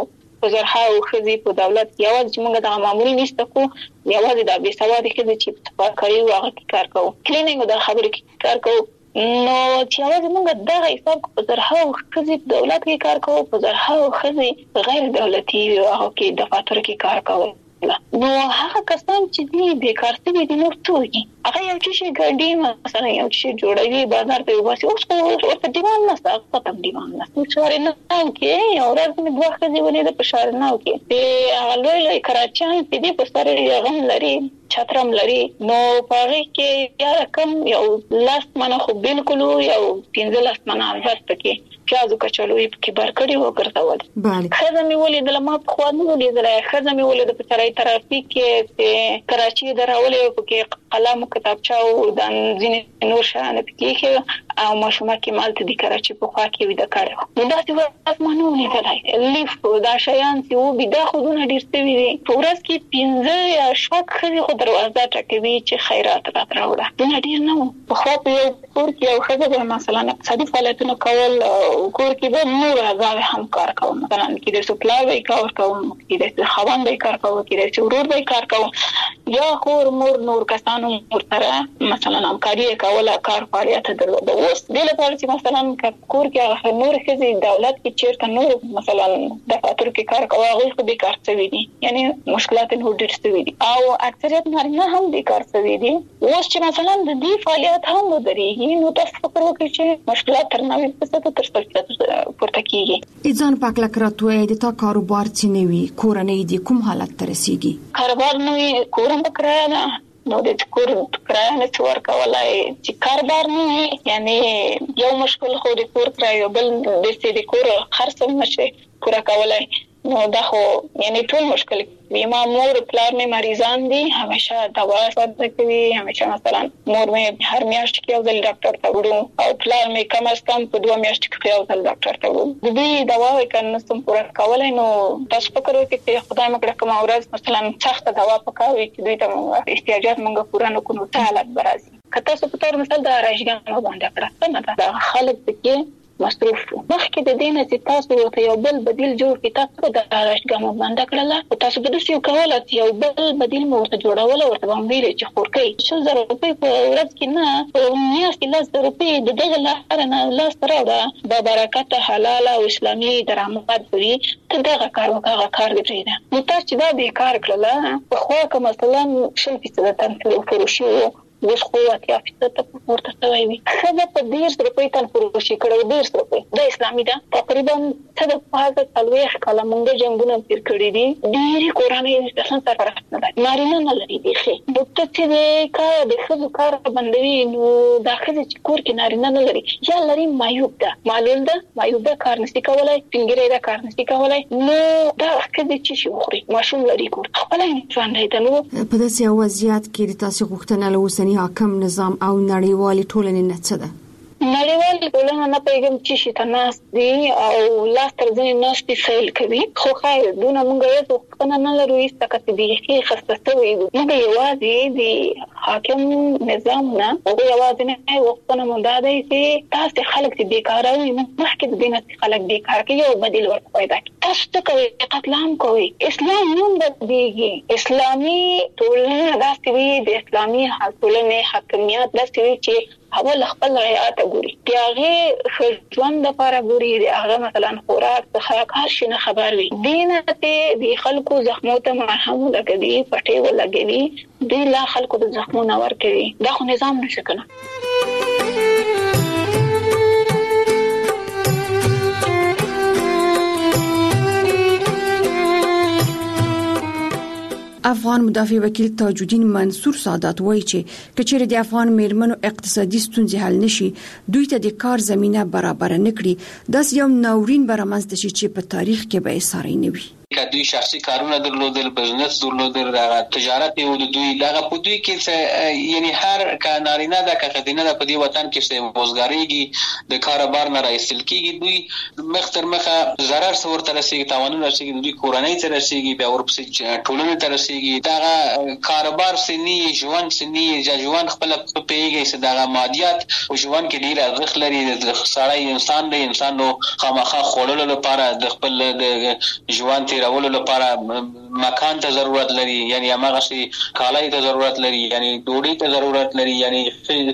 په زرهاو ښځې په دولت یوازې چې موږ دغه معمول نشته کو یوازې د بې سوادي ښځې چې په تفاکري هغه کې کار کوو کلینینګ د خبرې کې کار کوو نو چې یوازې موږ دغه حساب په زرهاو ښځې په دولت کې کار کوو په زرهاو ښځې غیر دولتي هغه کې دفاتر کې کار کوو نو هغه کسان چې دي بیکار دي د نور توګي هغه یو چې ګاډي مثلا یو چې جوړوي بازار ته وباسي اوس ورته دیوان نه ستاسو ته دیوان نه څوره نه کې یو ورځ مې دوه ښځې ولې د پښار نه وکي په هغه لوی کراچۍ په دې په سره غم لري چترم لري نو پاره کې یا رقم یو لاس منه خو بالکل یو پنځه لاس منه ورته کې پیازو کچالوي په کې بارکړي وګرځول bale خزه مې ولې د لمه په خوانو ولې د خزه مې ولې د پچړای ترافیک کې په کراچۍ درولې په کې قلم کتابچه او د ځینې نور شان په کې او ماشومه کې مالته د کراچۍ په خوا کې ودا کړو نو دا څه وخت مانو نه کړای لیف دا شیان چې و بيدا خودونه ډیر څه وی په ورځ کې پنځه یا شپږ خزي خو دروازه ټکوي چې خیرات راوړه دا ډیر نه په خوا په کور کې یو خزه مثلا اقتصادي فعالیتونه کول کور کې به نور هغه هم کار کوم مثلا کې د سپلای کار کوم کې د خوان به کار کوم کې د ورور به کار کوم یا خور مور نور کسانو ورته مثلا همکاري کوله کار فعالیت درلوده اوس د لپاره چې مثلا کور کې هغه نور خزي دولت کې چیرته نور مثلا دفاتر کې کار کوي هغه خو به کار کوي دي یعنی مشکلات نه ډېر ستوي دي او اکثریت نارینه هم به کار کوي دي اوس چې مثلا د دې فعالیت هم ودرېږي نو تاسو فکر وکړئ چې مشکلات تر نوي څه تر څه پورته کیږي ځان پاک لکراتوي د تا کاروبار چې نوي کورنۍ دي کوم حالت ته رسیږي کاروبار نوي کورم بکرا نه نو د کور کرایه څور کولای چې کاروبار نه یعنی یو مشکل خو د کور کرایه بل د سې د کور خرڅ نشي پورا کولای نو دا خو یعنی ټول مشکل بیمه مور پلار مې مریضان دي همیشه دوا سره کوي همیشه مثلا مور مې هر میاشت کې یو ځل ډاکټر ته وړم او پلار مې کم از کم په دوه میاشت کې یو ځل ډاکټر ته وړم د دې دوا وکنه سم پورا کولای نو تاسو فکر وکړئ چې خدای مې کړه کوم ورځ مثلا سخت دوا پکاوي چې دوی ته احتیاجات موږ پورا نه کوو ته حالت برازي کته څه په تور مثال د راځګان باندې کړه نه دا خلک کې مصروف مخکې د دې نه چې تاسو ته یو بل بدیل جوړ کړئ تاسو د راځګام باندې کړل او تاسو به د یو کولای یو بل بدیل مو ورته جوړول ورته باندې چې خورکې شل زره روپۍ په ورځ کې نه په میاشت کې لاس روپۍ د دغه لاره نه لاس راوړه د برکت حلال او اسلامي درآمد پوری ته دغه کار وکړه کار دی پرې ده نو تاسو دا به کار کړل په خو که مثلا شل فیصد تنفل فروشي اوس خو اتیا فیصد ته ورته شوی وي خزه په ډیر روپۍ تن فروشي کړو ډیر روپۍ د اسلامي ده تقریبا څه د پازه تلويخ کله مونږ جنگونه پیر کړی دي ډیری کورانه د څنګه سره فرق نه لري نارینه نه لري دي خې د څه د کار د خزو کار باندې نو د خزه چې کور کې نارینه نه لري یا لري مایوب ده معلول ده مایوب ده کار نشي کولای څنګه دا کار نشي کولای نو دا خزه چې شي خوري ماشوم لري کور خپل انسان دی نو په داسې وضعیت کې د تاسو غوښتنه لوسنی حاکم نظام او نړیوالي ټولنې نه څه ده نړیوال ټولنه نه پیغام چې شي تناس دي او لاس تر ځین ناس دي فعال کوي خو خیر دونه مونږ یې څنګه نه لرو ایسته کته دي چې خسته وي مونږ یوازې دي حاکم نظام نه او یوازې نه وختونه مونږ دا دي چې تاسو خلک دي بیکاره وي مخکې د دینه خلک بیکاره کوي او بدیل ورته پیدا کوي تاسو ته کوي قتل عام کوي اسلام نوم بدیږي اسلامي ټولنه داسې وي د اسلامي ټولنې حاکمیت داسې وي چې اول خپل رعایت ګوري پیاغه ژوند د لپاره ګوري هغه مثلا خوراک څخه کار شي نه خبر وي دینه ته د خلکو زخمو ته مرهم لګوي پټي ولګوي د لا خلکو د زخمو نه ور کوي دا خو نظام نشي کنه افغان مدافع وکیل تاج الدین منصور سادات وایي چې کچېره د افغان میرمنو اقتصادي ستونزې حل نشي دوی ته د کار زمينه برابر نه کړي داس یو ناورین برامنځته شي چې په تاریخ کې به ساري نه وي که دوی شخصي کارونه درلودل بزنس درلودل دغه تجارت یو د دوی دغه په دوی کې یعنی هر ک نارینه د کخدینه د په دی وطن کې څه روزګاریږي د کاروبار نه راځل کیږي دوی مختر مخه ضرر سور تر رسیږي تاوانونه رسیږي دوی کورنۍ تر رسیږي بیا ورپسې ټولنه تر رسیږي دغه کاروبار سني ژوند سني ژوند خپل پیږي چې دغه مادیات او ژوند کې ډیر ارزښت لري د سړی انسان دی انسان نو خامخا خورلو لپاره د خپل د ژوند تیرولو لپاره مکان ته ضرورت لري، یعنی هغه شي کالای ته ضرورت لري، یعنی ډوډۍ ته ضرورت لري، یعنی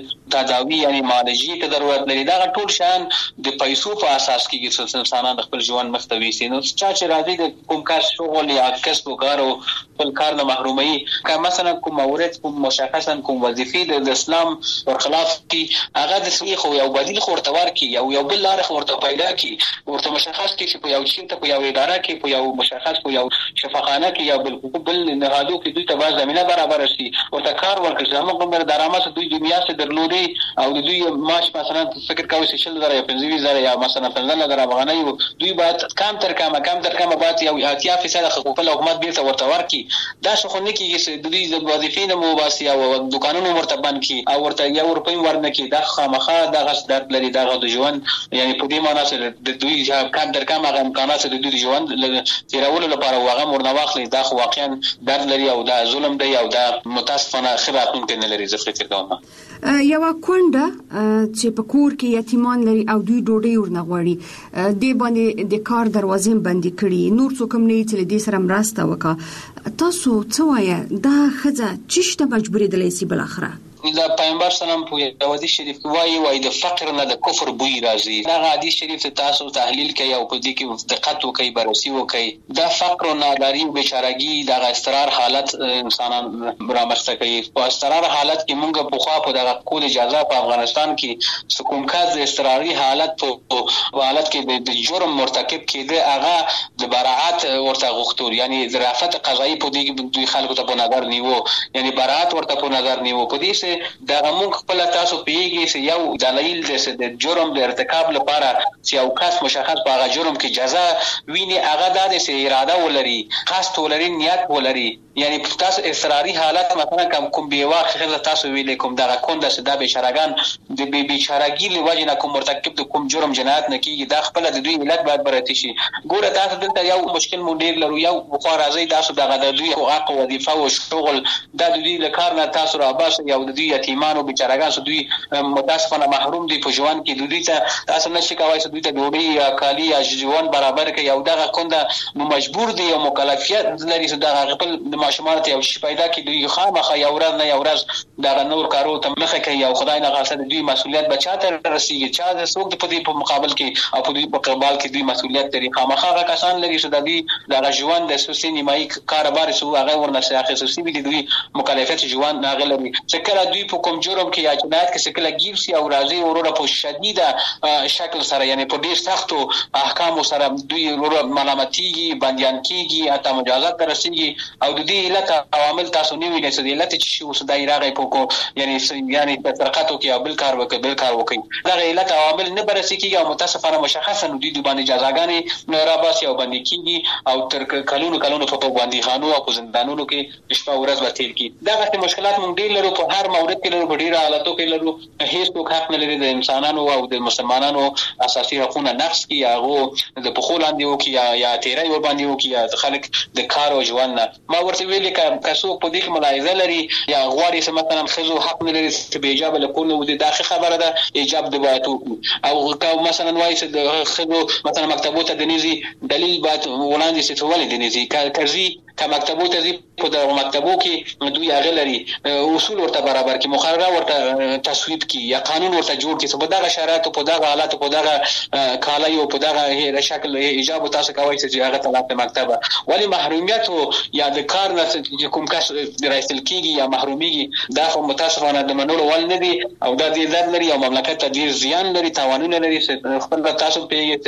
تداوی یعنی معالجې ته ضرورت لري. دا ټول شان د پیسو په اساس کې چې انسانان خپل ژوند مختوي سي. نو چا چې راځي د کوم کار شغل یا کسب و کار او خپل کار نه محرومي، که مثلا کوم مورد کوم مشخصا کوم وظیفې د اسلام ورخلاف کی، هغه د سوی خو یو بدیل خورتوار کی، یو یو بل لار خورته پیدا کی، ورته مشخص کی چې په یو چین ته په یو اداره کې په یو مشخص په یو شفاخانه کې یا بل بل نهادو کې دوی ته باز زمينه برابر شي، ورته کار ورکړي. زموږ کوم درآمد دوی د میاشتې درلودي او دوی معاش مثلا فکر کوي چې شل زره یا پنځه زره یا مثلا پنځه زره افغانۍ، دوی باید کم تر کم کم تر کم باید یو اتیا فیصد حقوق حکومت بیرته ورته ورکړي. دا څه خو نه کیږي چې دوی د وظیفې نه مباسي او دکانونو ورته بند کړي او ورته یو روپۍ ورنه کړي. دا خامخا دغه درد لري، دغه د ژوند یعنی په دې معنا چې د دوی کم تر کم هغه امکانات د دوی د ژوند تیرولو لپاره هغه مرنه واخلي. دا خو واقعا درد لري او دا ظلم دی او دا متاسفانه خبراتون کې نه لري. زه فکر کوم یو کونډه چې په کور کې یتیمان لري او دوی ډوډۍ ورنه غواړي، دې باندې د کار دروازې بندي کړي، نور څوک هم نه چې دې سره مرسته وکړي. تاسو څه وایي دا ښځه چشته مجبورې دلای سي بل اخره؟ دا پیغمبر سلام په حدیث شریف کې وایي وایي د فقر نه د کفر بوی راځي. دا حدیث شریف تاسو تحلیل کوي او په دې کې دقت وکړئ، بررسي وکړئ. دا فقر او ناداری او بیچارهګي د استقرار حالت انسانان رامنځته کوي. په استقرار حالت کې موږ په خوا په دغه کول اجازه په افغانستان کې سکون کاز د استقراري حالت په حالت کې د جرم مرتکب کېده، هغه د براعت ورته غوښتل، یعنی ظرافت قضایي په دې دوی خلکو ته په نظر نیو، یعنی براعت ورته په نظر نیو. په دې دا موږ خپل تاسو پیږي چې یو دلایل د جرم د ارتکاب لپاره چې یو کس مشخص په هغه جرم کې جزا ویني، هغه د اراده ولري، قصد ولري، نیت ولري. یعنی تاسو اصراري حالت مثلا کوم کوم بیواخه تاسو ویل کوم دغه کونډه چې د بیچارهګان د بیچارهګي لوجه نه کوم مرتکب د کوم جرم جنایت نه کیږي، دا خپل د دوی ملت باید براتي شي. ګوره تاسو دلته یو مشکل مونږ ډیر لرو، یو بخار راځي تاسو دغه د دوی حقوق وظیفه او شغل د دوی له کار نه تاسو را باس یو د دوی یتیمانو بیچارهګان چې دوی متاسفانه محروم دي په ژوند کې، دوی ته تاسو نشئ کوئ چې دوی ته ډوډۍ یا کالی یا ژوند برابر کړي. او دغه کونډه مجبور دي او مکلفیت لري چې دغه خپل ماشومان ته یو شي پیدا کړي، دوی خامخا یو ورځ نه یو ورځ دغه نور کارو ته مخه کوي او خدای نه غاصه دوی مسؤلیت بچا ته رسیږي. چا د څوک د پدې په مقابل کې او په دې په قبال کې دوی مسؤلیت لري. خامخا هغه کسان لري چې د دې دغه ژوند د سوسي نیمایي کاروبار سو هغه ورنسه اخیستي دي، دوی مکلفیت ژوند نه غلري. چې کله دوی په کوم جرم کې یا جنایت کې کله گیر سي او راځي وروره په شدیده شکل سره، یعنی په ډیر سختو احکام سره دوی وروره ملامتيږي، بنديان کیږي، اته مجازات رسیږي. او د دې علت عوامل تاسو نه وینئ چې د علت چې اوس دای راغی په کو یعنی یعنی په ترقاتو کې او بل کار وکړي بل کار وکړي، دا علت عوامل نه برسي کیږي او متاسفانه مشخصا دوی د باندې جزاګانې را باسي او باندې کیږي او تر کلونو کلونو په باندې خانو او زندانونو کې شپه ورځ وتیر کی. دا غته مشکلات مونږ ډیر لرو، په هر مورد کې لرو، په ډیر حالاتو کې لرو. هیڅ حق نه لري د انسانانو او د مسلمانانو اساسي حقوقونه نقض کی، هغه د پخولاندې او کی یا تیرای ور باندې او کی یا خلک د کار او ژوند نه. ما ورته ویل که څوک په دې کې ملاحظه لري یا غواړي چې مثلا خزو حق نه لري چې به ایجاب له کول نو د داخله خبره ده، ایجاب د باتو او که مثلا وایي چې د خزو مثلا مکتبو ته د نيزي دلیل باید وړاندې چې ولې د نيزي کارزي که مکتبو ته زی په د مکتبو کې دوی هغه لري اصول ورته برابر کی، مقرره ورته تصویب کی یا قانون ورته جوړ کی، په دغه شرایط په دغه حالات په دغه کالای او په دغه شکل ایجاب تاسو کوي چې هغه طلب مکتبه. ولی محرومیت یا د کار نه کوم کس رئیسل کیږي یا محرومیږي، دا خو متاسفانه د منلو ول نه دي او دا د ضرر لري او مملکت ته ډیر زیان لري، تاوانونه لري. خپل تاسو پیږي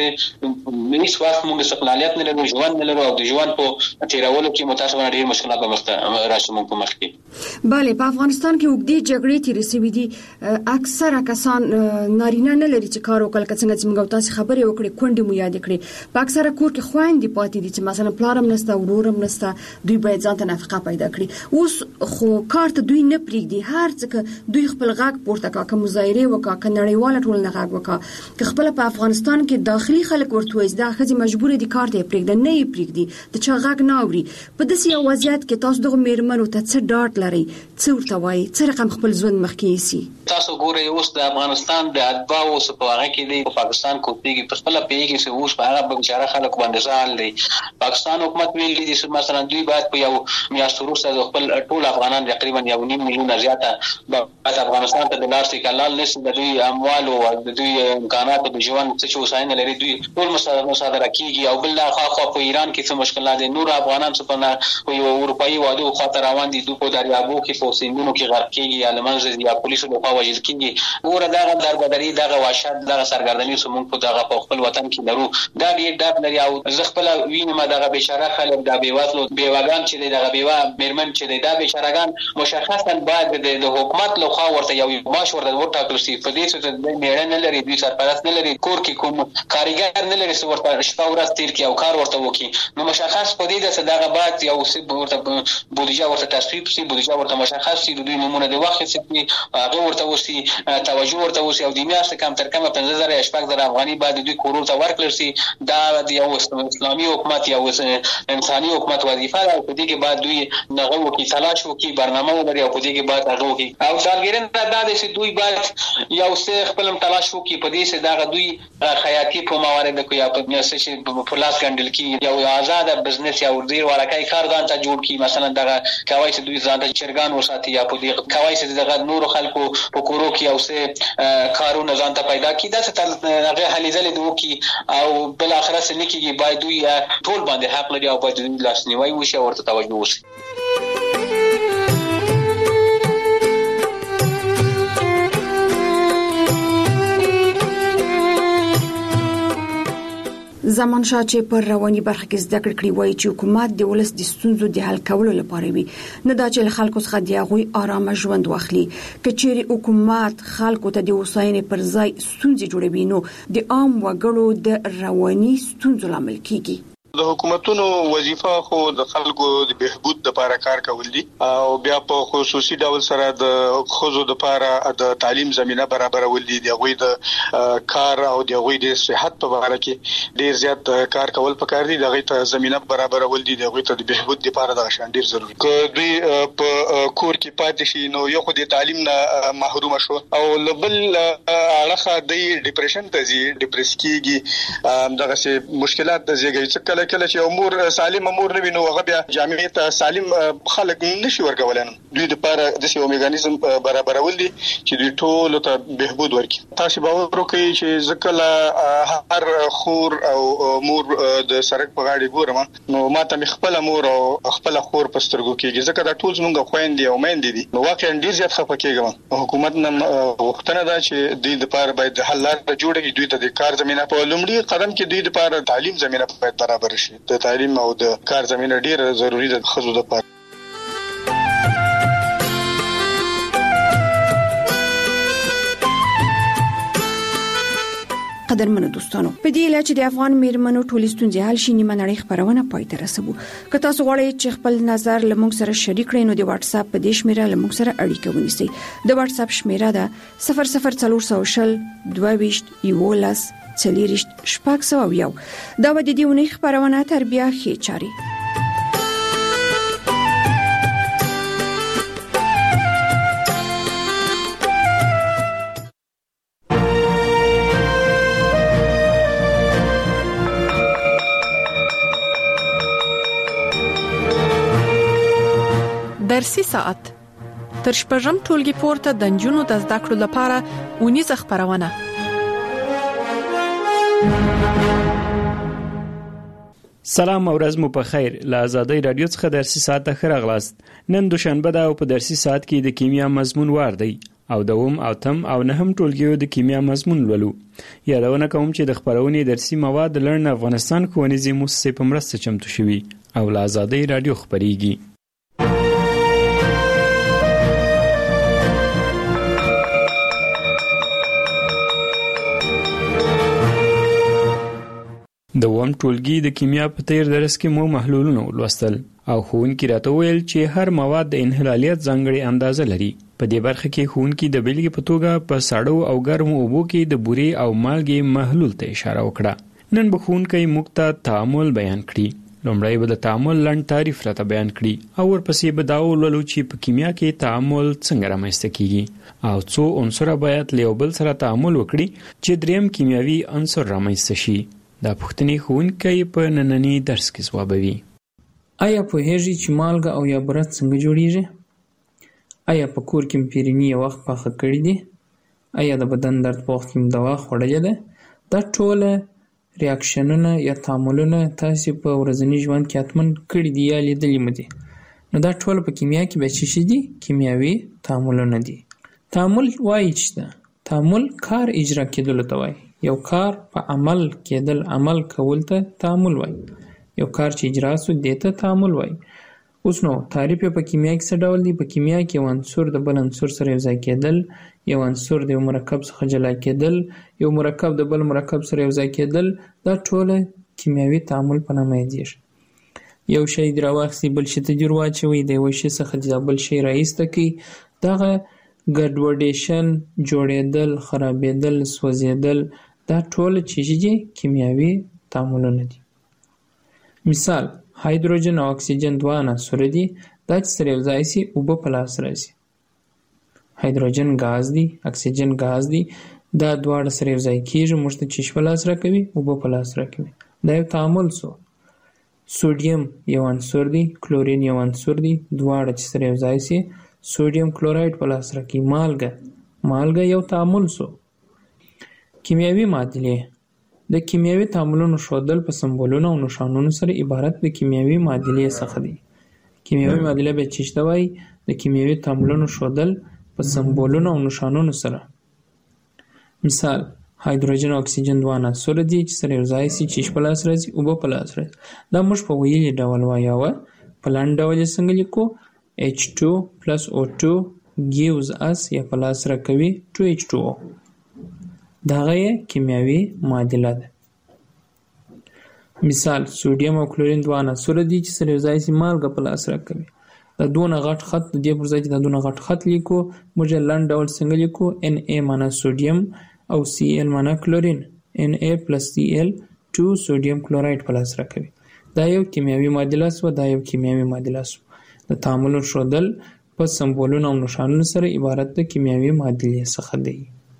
چې هیڅ وخت موږ استقلالیت نه لرو، ژوند نه لرو او د ژوند په تیرولو کې متاسفانه ډیر مشکلات به مخته راشي موږ په مخ کې. بله، په افغانستان کې وګړي جګړې تیرې شوې دي، اکثره کسان نارینه نه لري چې کار وکړي. څنګه چې موږ تاسو خبرې وکړې کونډې مو یاد کړې، په اکثره کور کې خويندې پاتې دي چې مثلا پلارم نسته ورورم نسته، دوی باید ځان ته نفقه پیدا کړي. اوس خو کار ته دوی نه پریږدي، هر څه دوی خپل غږ پورته کا، که مظاهره وکا، که نړیواله ټولنه غږ وکا، که خپل په افغانستان کې داخلي خلک ورته وایي دا خځې مجبور دي کار ته پریږدي، نه یې پریږدي، د چا غږ نه اوري. په داسې یو وضعیت کې تاسو دغه میرمنو ته څه ډاډ لرئ، څه ورته وایي، څه رقم خپل ژوند مخکې یوسي؟ تاسو ګورئ اوس د افغانستان د اتباعو څه په هغه کې دی، په پاکستان کوپیږي په خپله پیږي چې اوس په هغه بېچاره خلک باندې ځال دی. پاکستان حکومت ویلي دي چې مثلا دوی باید په یو میاشت وروسته د خپل ټول افغانان تقریبا یو نیم میلیونه زیاته باید افغانستان ته د لار سي کلال نشي، د دوی اموال او د دوی امکانات د ژوند څه چې وسایل لري دوی ټول مصادره کیږي. او بل خو په ایران کې څه مشکلات دي، نور افغانان څه په یو اروپایي وادو خاطر روان دي، دوی په دریابو کې په سیندونو کې غرق کیږي یا لمنځه یا پولیسو لخوا وژل کیږي. ګوره دغه دربدري دغه وحشت دغه سرګردني سمون په دغه په خپل وطن کې لرو، دا ډېر ډېر لري. او زه خپل وینم دغه بشاره خلک د بیوزلو بیواګان چې دغه بیوا میرمن چې د بشارهګان مشخصا باید د حکومت لخوا ورته یو معاش ورته ورټاکل شي. په دې چې د میړه نه لري، دوی سرپرست نه لري، کور کې کوم کارګر نه لري چې ورته شپه ورځ تیر کړي او کار ورته وکړي، نو مشخص په دې چې دغه باید یو څه ورته بودیجه ورته تصویب شي، بودیجه ورته مشخص شي، د دوی نمونه د وخت چې هغه ورته وشي، توجه ورته وشي، او د میاشتې کم تر کمه پنځه زره یا شپږ زره افغاني باید د دوی کورونو ته ورکړل شي. دا د یو اسلامي حکومت یا انساني حکومت وظیفه ده، او په دې کې باید دوی هغه وکړي، تلاش وکړي، برنامه ولري، او په دې کې باید هغه وکړي. او ډالګرنه دا دی چې دوی باید یو څه خپل تلاش وکړي په دې چې دغه دوی خیاطي په موارد کې یا په څه چې په لاس ګنډل کېږي یو آزاده بزنس یا ډېر وړوکی کار ځان ته جوړ کړي. مثلا دغه کوای چې دوی ځان ته چرګان وساتي یا په دې کوای چې دغه نورو خلکو په کورو کې یو څه کارونه ځان ته پیدا کړي، داسې هغه هلې ځلې دې وکړي او بالاخره څه نه کېږي. باید دوی ټول باندې حق لري او باید دوی لاسنیوی وشي او ورته توجه وشي. زمانشاه چې پر رواني برخه کې زده کړې کړې وایي چې حکومت د ولس د ستونزو د حل کولو لپاره وي، نه دا چې خلکو څخه د هغوی آرامه ژوند واخلي. که چیرې حکومت خلکو ته د وساینې پر ځای ستونزې جوړوي، نو د عام وګړو د رواني ستونزو لامل کیږي. د حکومتونو وظیفه خو د خلکو د بهبود لپاره کار کول دي، او بیا په خصوصي ډول سره د ښځو لپاره د تعلیم زمينه برابرول دي، د غوي د کار او د غوي د صحت په اړه کې ډیر زیات کار کول پکار دي، د غوي ته زمينه برابرول دي، د غوي ته د بهبود لپاره د شان ډیر ضروري. که دوی په کور کې پاتې شي نو یو خو د تعلیم نه محروم شو، او لبل اړخه د ډیپریشن ته ځي، ډیپریس کیږي، دغه څه مشکلات د زیږي چې کله کله چې امور سالم امور نه وي نو هغه بیا جامعه ته سالم خلک نشي ورکولای. دوی د لپاره د یو میکانیزم برابرول دي چې دوی ټول ته بهبود ورکړي. تاسو باور وکړئ چې ځکه هر خور او مور د سرک په غاړه ګورم نو ماته مخبل مور او خپل خور په سترګو کې ځکه دا ټول زموږ خويندې او میندې دي، نو واقعا ډیر زیات خفه کېږم. حکومت نن وختونه دا چې دوی د لپاره باید حل لار جوړه، دوی ته د کار زمينه په لومړي قدم کې دوی د لپاره تعلیم زمينه باید برابر شي. د تعلیم او د کار زمينه ډیره ضروری ده خزو د پاره. قدرمنو دوستانو، په دې اله چې د افغان میرمنو ټولې ستونزې حل شي، نیمه نړۍ خبرونه پای ته رسوو. که تاسو غواړئ چې خپل نظر له موږ سره شریک کړئ نو د واتس اپ په دې شمیره له موږ سره اړیکه ونیسئ. د واتس اپ شمیره ده صفر صفر څلور سوه شل دوه ویشت یولس څلېرویشت شپږ سوه یو. دا به د دې اونۍ خبرونه تر بیا ښې چاري. درسي ساعت تر شپږم ټولګي پورته د نجونو د زده کړو لپاره ونیزه خبرونه. سلام او ورځ مو په خیر. له آزادۍ رادیو څخه درسي ساعت ته ښه راغلاست. نن دوشنبه ده او په درسي ساعت کې د کیمیا مضمون وار دی او دوم او تم او نهم ټولګیو د کیمیا مضمون لولو. یادونه کوم چې د خبرونې درسي مواد لرن افغانستان ښوونیزې مؤسسې په مرسته چمتو شوي او له آزادۍ رادیو خبريږي. د وم ټولګي د کیمیا په تیر درس کې مو محلولونه ولوستل او ښوونکي راته ویل چې هر مواد د انحلالیت ځانګړې اندازه لري. په دې برخه کې ښوونکي د بیلګې په توګه په ساړو او ګرمو اوبو کې د بورې او مالګې محلول ته اشاره وکړه. نن به ښوونکی موږ ته تعامل بیان کړي. لومړی به د تعامل لنډ تعریف راته بیان کړي او ورپسې به دا ولولو چې په کیمیا کې تعامل څنګه رامنځته کیږي او څو عنصر باید له یو بل سره تعامل وکړي چې دریم کیمیاوي عنصر رامنځته شي. دا پوښتنې ښوونکی په ننني درس کې ځوابوي. آیا پوهیږئ چې مالګه او یا بوره څنګه جوړیږي؟ آیا په کور کې مو پیرني یو وخت پاخه کړي دي؟ آیا د بدن درد په وخت کې مو دوا خوړلې ده؟ دا ټوله ریاکشنونه یا تعاملونه تاسې په ورځني ژوند کې حتماً کړي دي یا لیدلي مو دي. نو دا ټوله په کیمیا کې بیا څه شي دي؟ کیمیاوي تعاملونه دي. تعامل وایي چې ده تعامل کار اجرا کېدلو ته وایي. یو کار په عمل کېدل، عمل کول ته تعامل وایي. یو کار چې اجرا سو دې ته تعامل وایي. اوس نو تعریف په کیمیا کې څه ډول دی؟ په کیمیا کې یو عنصر د بل عنصر سره یو ځای کېدل، یو عنصر د یو مرکب څخه جلا کېدل، یو مرکب د بل مرکب سره یو ځای کېدل، دا ټوله کیمیاوي تعامل په نامه یادېږي. یو شی دې راواخلئ بل شي ته جور واچوئ، د یوه شي څخه د بل شی راایسته کړئ. دغه ګډوډېشن، جوړېدل، خرابېدل، سوځېدل، دا ټوله چې دي کیمیاوي تعاملونه دي. مثال هایدروجن او اکسیجن دوه عناصر دي. دا چې سره یو ځای شي اوبه په لاس راځي. هایدروجن ګاز دی، اکسیجن ګاز دی، دا دواړه سره یو ځای کېږي، موږ ته چې په لاس راکوي، اوبه په لاس راکوي. دا یو تعامل سو. سوډیم یو عنصر دی، کلورین یو عنصر دی، دواړه چې سره یو ځای شي سوډیم کلورایډ په لاس راکوي. مالګه مالګه یو تعامل سو. کیمیاوي معادلې د کیمیاوي تعاملونو ښودل په سمبولونو او نښانونو سره عبارت د کیمیاوي معادلې څخه دی. کیمیاوي معادله به چې څه وایي؟ د کیمیاوي تعاملونو ښودل په سمبولونو او نښانونو سره. مثال هایدروجن او اکسیجن دوه عناصر دي چې سره یو ځای شي چې په لاس راځي، اوبه په لاس راځي. دا موږ په ویلي ډول وایو. په لاندې ډول یې څنګه لیکو؟ ایچ ټو plus او ټو gives us یا په لاس راکوي ټو ایچ ټو او. دغه یې کیمیاوي معادله ده. مثال سوډیم او کلورین دوه عناصر دي چې سره یو ځای شي مالګه په لاس راکوي. دا دونه غټ خط د دې پر ځای چې دا دونه غټ خط لیکو، موږ یې لنډ ډول څنګه لیکو؟ ان ای معنا سوډیم او سی ال معنا کلورین. ان ای پلس سی ال ټو سوډیم کلورایډ په لاس راکوي. دا یو کیمیاوي معادله سوه. دا یو کیمیاوي معادله سوه. د تعامل ښودل په سمبولونو او نښانونو سره عبارت د کیمیاوي معادلې څخه دی.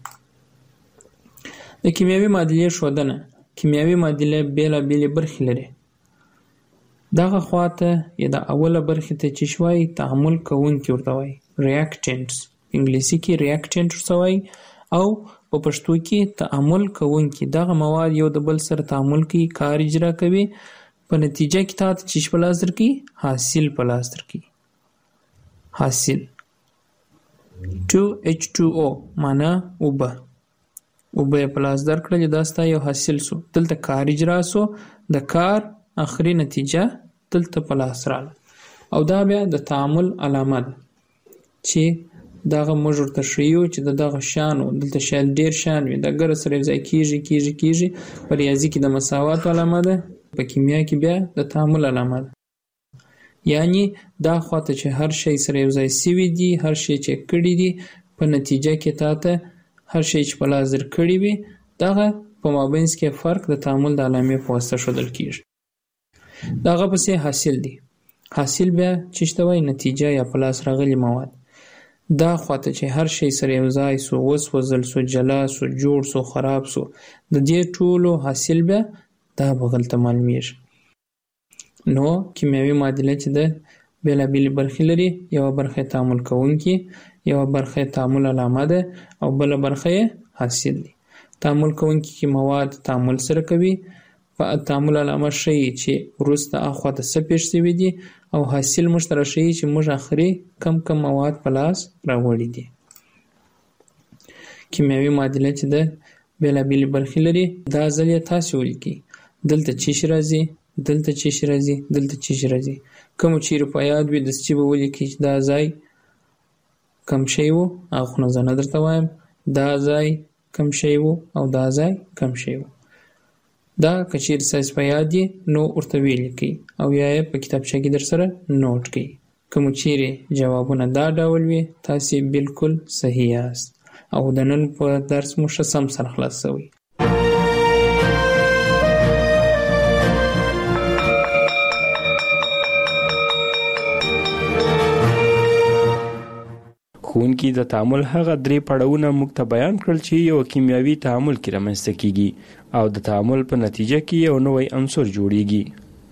د کیمیاوي معادلې ښودنه. کیمیاوي معادله بېلابېلې برخې لري. دغه خواته یا د اوله برخې ته چې وایي تعامل کوونکي ورته وایي ریاکټنټس. انګلیسي کې ریاکټنټ ورته وایي او په پښتو کې تعامل کوونکي. دغه مواد یو د بل سره تعامل کوي، کار اجرا کوي، په نتیجه کې تاسو چې په لاس درکړي حاصل په لاس درکړي. حاصل ټو ایچ ټو او معنا اوبه. اوبه یې په لاس درکړل، دا ستا یو حاصل سو. دلته کار اجرا سو، د کار آخري نتیجه دلته په لاس راغله. او دا بیا د تعامل علامه ده چې دغه موږ ورته ښیو چې د دغه شیانو دلته شاید ډېر شیان وي، د ګره سره یو ځای کېږي کېږي کېږي. په ریاضي کې د مساوات علامه ده، په کیمیا کې بیا د تعامل علامه ده. یعنی دا خواته چې هر شی سره یو ځای سوي دي، هر شی چې کړي دي، په نتیجه کې تاته هر شی چې په لاس درکړي وي، دغه په مابینځ کې فرق د تعامل د علامې په واسطه ښودل کېږي. دغه پسې حاصل دی. حاصل بیا چې ته وایي نتیجه یا په لاس راغلي مواد. دا خواته چې هر شی سره یو ځای سو، وسوځل سو، جلا سو، جوړ سو، خراب سو، د دې ټولو حاصل بیا دا به غلطه معلومیږي. نو کیمیاوي معادله چې ده بېلابېلې برخې لري. یوه برخه یې تعامل کوونکي، یوه برخه یې تعامل علامه ده او بله برخه یې حاصل دی. تعامل کوونکي کې مواد تعامل سره کوي، په تعامل علامه ښیي چې وروسته اخواته څه پېښ شوي دي، او حاصل موږ ته راښیي چې موږ آخري کم کم مواد په لاس راوړي دي. کیمیاوي معادله چې ده بېلابېلې برخې لري. دا ځل یې تاسې ولیکئ. دلته چې شي راځي، دلته چې شي راځي، دلته چې شي راځي. کوم چیرې په یاد وي داسې به ولیکئ چې دا ځای کم شی و، هغه خو نه زه نه درته وایم. دا ځای کم شی و او دا ځای کم شی و. دا که چیرې ستاسې په یاد یې نو ورته ولیکئ او یا یې په کتابچه کې در سره نوټ کړئ. که مو چیرې جوابونه دا ډول وي، تاسې بالکل صحیح یاست او د نن په درس مو ښه سم سره خلاص شوی. ښوونکي د تعامل هغه درې پړاوونه موږ ته بیان کړل چې یو کیمیاوي تعامل کې رامنځته کیږي او د تعامل په نتیجه کې یو نوی عنصر جوړیږي.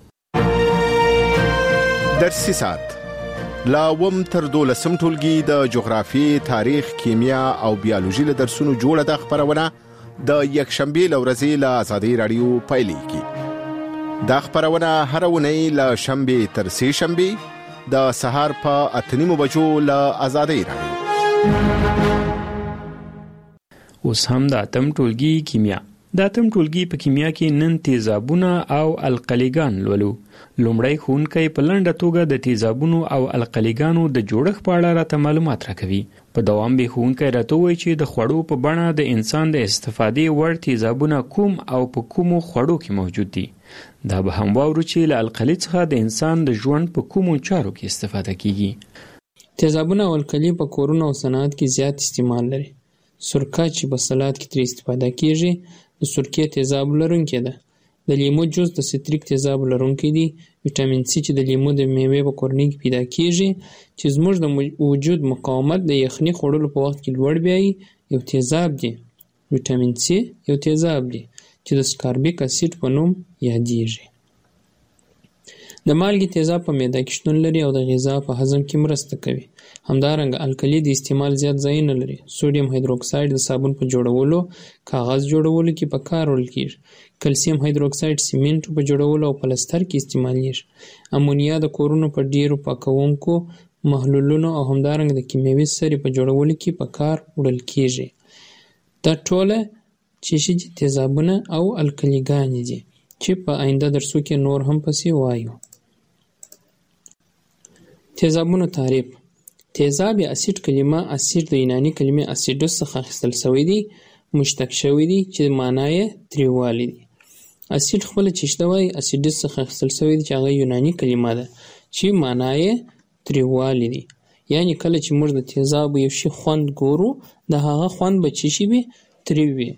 درسي ساعت لا وم تر دولسم ټولګي د جغرافي، تاریخ، کیمیا او بیولوژي له درسونو جوړه د خبرونه د یکشنبه لورځي له آزادۍ رادیو پایلیږي. دا خبرونه هر ونی له شنبه تر سه شنبه د سهار په اتنیمو بجو له آزادۍ رادیو. اوس هم د اتم ټولګي کیمیا. د اتم ټولګي په کیمیا کې نن تیزابونه او القلیګان لولو. لومړی ښوونکی په لنډه توګه د تیزابونو او القلیګانو د جوړښت په اړه راته معلومات راکوي. په دوام به ښوونکی راته وایي چې د خوړو په بڼه د انسان د استفادې وړ تیزابونه کوم او په کومو خوړو کې موجود دي. دا به هم واورو چې له القلي څخه د انسان د ژوند په کومو چارو کې استفاده کیږي. تیزابونه او القلي په کورونو او صنعت کې زیات استعمال لري. سرکه چې په سلاد کې ترې استفاده کیږي د سرکې تیزاب لرونکی ده. د لیمو جوس د ستریک تیزاب لرونکی دی. ویټامین سی چې د لیمو د میوې په کورنۍ کې پیدا کیږي چې زموږ د وجود مقاومت د یخني خوړلو په وخت کې لوړ بیایي یو تیزاب دی. ویټامین سی یو تیزاب دی چې د سکاربیک اسید په نوم یادیږي. د مالګې تیزاب په معده کې شتون لري او د غذا په هضم کې مرسته کوي. همدارنګه القلي د استعمال زیات ځای نه لري. سوډیم هایدروکساید د صابون په جوړولو، کاغذ جوړولو کې په کار وړل کیږي. کلسیم هایدروکساید سیمنټ په جوړولو او پلستر کې استعمالیږي. امونیا د کورونو په ډیرو پاکونکو محلولونو او همدارنګه د کیمیاوي سرې په جوړولو کې په کار وړل کیږي. دا ټوله چې تیزابونه او القلیګانې دي چې په آینده درسو کې نور هم پسې وایو. تیزابونو تعریف. تیزاب یا اسید کلمه اسید د یوناني کلمې اسیدوس څخه اخیستل شوی دی، مشتق شوی دی چې معنی یې تریوالی دی. اسید خپل چشته وای اسیدوس څخه اخیستل شوی دی چې هغه یوناني کلمه ده چې معنی یې تریوالی دی. یعنی کله چې موږ د تیزاب یو شی خوند ګورو د هغه خوند به چی شي وي؟ تریو وي.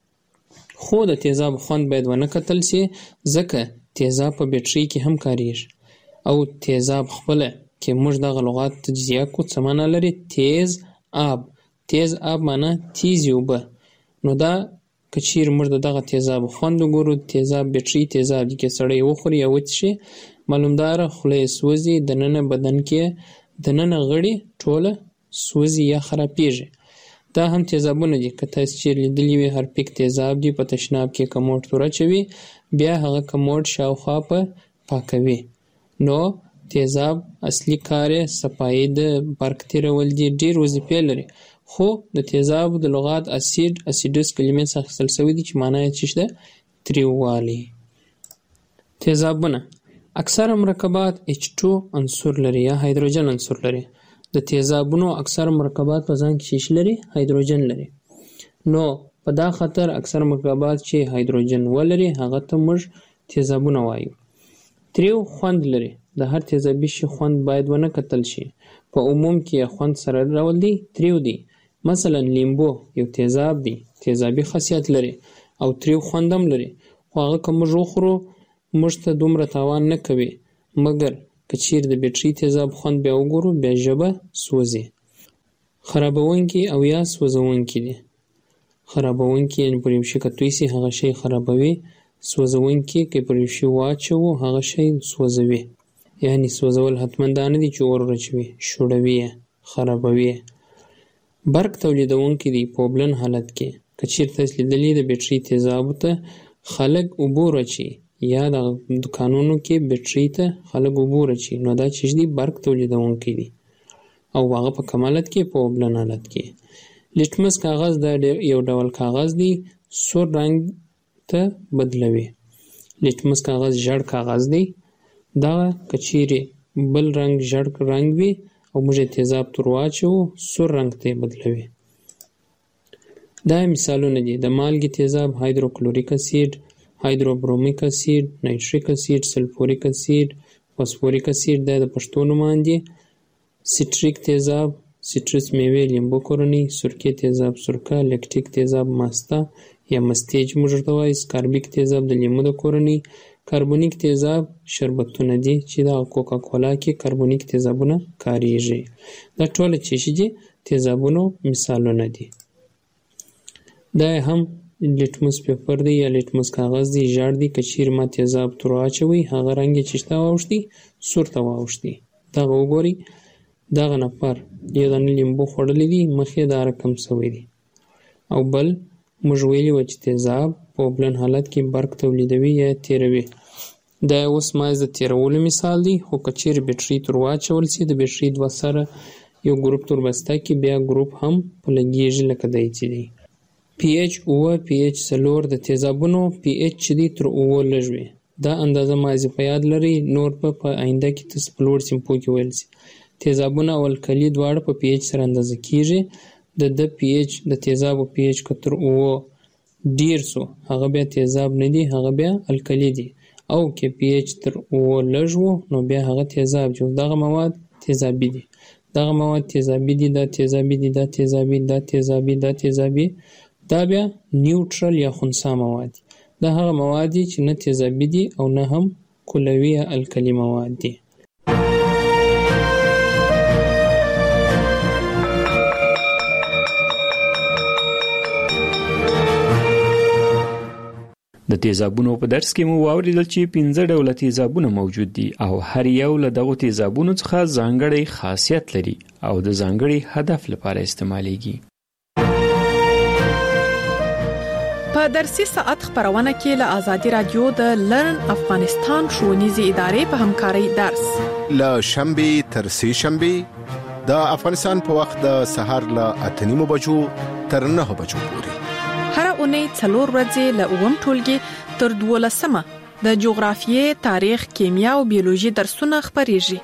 خو د تیزاب خوند باید ونه کتل سي ځکه تیزاب په بیټري کې هم کاریږي او تیزاب خپل کې موږ دغه لغات تجزیه کو څه معنا لري؟ تیز آب. تیز آب معنا تیز اوبه. نو دا که چیرې موږ دغه تیزاب خوند وګورو، تیزاب بیټري تیزاب دي کې سړی وخوري یا وڅښي معلومداره خوله یې سوځي، دننه بدن کې دننه غړي ټوله سوځي یا خرابیږي. دا هم تیزابونه دي. که تاسو چیرې لیدلي وي هر پیک تیزاب دی په تشناب کې کموډ تور اچوي بیا هغه کموډ شاوخوا په پاکوي. نو تیزاب اصلي کار یې صفایي د برق تیرول دي. ډېر وظیفې لري خو د تیزاب د لغات اسید اسیدوس کلمې څخه اخیستل شوی دي چې معنی یې څه ده؟ تریووالی. تیزابونه اکثره مرکبات اچ ټو عنصر لري یا هایدروجن عنصر لري. د تیزابونو اکثره مرکبات په ځان کې څه لري؟ هایدروجن لري. نو په دا خاطر اکثره مرکبات چې هایدروجن ولري هغه ته موږ تیزابونه وایو. تریو خوند لري. د هر تیزابي شي خوند باید ونه کتل شي. په عموم کې خوند سره ډول دی تریو دی. مثلا لیمبو یو تیزاب دی، تیزابي خاصیت لري او تریو خوند هم لري. خو هغه که موږ وخورو موږ ته دومره تاوان نه کوي، مګر که چیرې د بیټري تیزاب خوند بیا وګورو بیا ژبه سوځي. خرابونکي او یا سوځونکي دي. خرابونکي یعنې پر یو شي که توی سي هغه شی خرابوي. سوځونکي که پر یو شي واچوو هغه شی سوځوي. یعنی سوځول حتما دا نه دي چې اور ورچوي، شوړوي یې، خرابوي یې. برق تولیدونکي دي په اوبلن حالت کې. که چیرې تاسو لیدلي د بیټري تیزابو ته خلک اوبه ورچوي یا د دکانونو کې بیټري ته خلک اوبه ورچوي نو دا چې دي برق تولیدونکي دي او هغه په کم حالت کې په اوبلن حالت کې. لیټمس کاغذ دا یو ډول کاغذ دی سور رنګ ته بدلوي. لیټمس کاغذ ژړ کاغذ دی. دا که چیرې بل رنګ ژړ رنګ وي او موږ یې تیزاب تور واچوو سور رنګ ته یې بدلوي. دا مثالونه دي. د مالګې تیزاب هایدروکلوریک اسید، هایدروبرومیک اسید، نایتریک اسید، سلفوریک اسید، فاسفوریک اسید دا د پښتو نومان دي. سټریک تیزاب سټرس میوې لیمبو کورنۍ، سرکې تیزاب سرکه، لیکټیک تیزاب ماستا یا مستې چې موږ ورته وایو، سکاربیک تیزاب د لیمو د کورنۍ، کاربونیک تیزاب شربتونه دي چې د کوکا کولا کې کاربونیک تیزابونه کاریږي. دا ټول چې شي دي تیزابونو مثالونه دي. دا هم لیټموس پیپر دی یا لیټموس کاغذ دی، ژړ دی. که چیرې ما تیزاب تور واچوئ هغه رنګ یې چې شته واوښتي سور ته واوښتي. دغه وګورئ، دغه نفر یو دانه لیمبو خوړلی دی، مخ یې دا رقم سوی دی. او بل موږ ویلي وه چې تیزاب په اوبلن حالت کې برق تولیدوي یا تیروي. دا اوس مایز د تیرولو مثال دی، خو که چیرې بیټرۍ تور واچول سي د بیټرۍ دوه سره یو ګروپ تور بسته کې بیا ګروپ هم په لګېږي لکه دی چې دی. پی ایچ اوه، پی ایچ څلور د تیزابونو پی ایچ چې دی تر اوه لږ وي. دا اندازه ماضي په یاد لرئ، نور به په آینده کې تاسو په لوړ سیمپو کې ویل سي. تیزابونه او الکلي دواړه په پی ایچ سره اندازه کېږي. د د پی ایچ د تیزابو پی ایچ که تر اوه ډیر سو هغه بیا تیزاب نه دی، هغه بیا الکلي دی. او که پی ایچ تر اوه لږ و نو بیا هغه تیزاب جو. دغه مواد تیزابي دي، دغه مواد تیزابي دي، دا تیزابي دي، دا تیزابي، دا تیزابي، دا تیزابي. دا بیا نیوټرل یا خنثی مواد دي. دا هغه مواد دي چې نه تیزابي دي او نه هم کلوي یا الکلي مواد دي. د تیزابونو په درس کې مو واوریدل چې پنځه ډوله تیزابونه موجود دي او هر یو له دغو تیزابونو څخه ځانګړی خاصیت لري او د ځانګړي هدف لپاره استعمالیږي. په درسي ساعت خبرونه کې له آزادي رادیو د لرن افغانستان ښوونیزې ادارې په همکارۍ درس له شنبه تر سه شنبه د افغانستان په وخت د سهار له اته نیمو بجو تر نهه بجو پورې. هر اونۍ څلور ورځې له اووم ټولګي تر دولسمه د جغرافیې، تاریخ، کیمیا او بیولوژي درسونه خپریږي.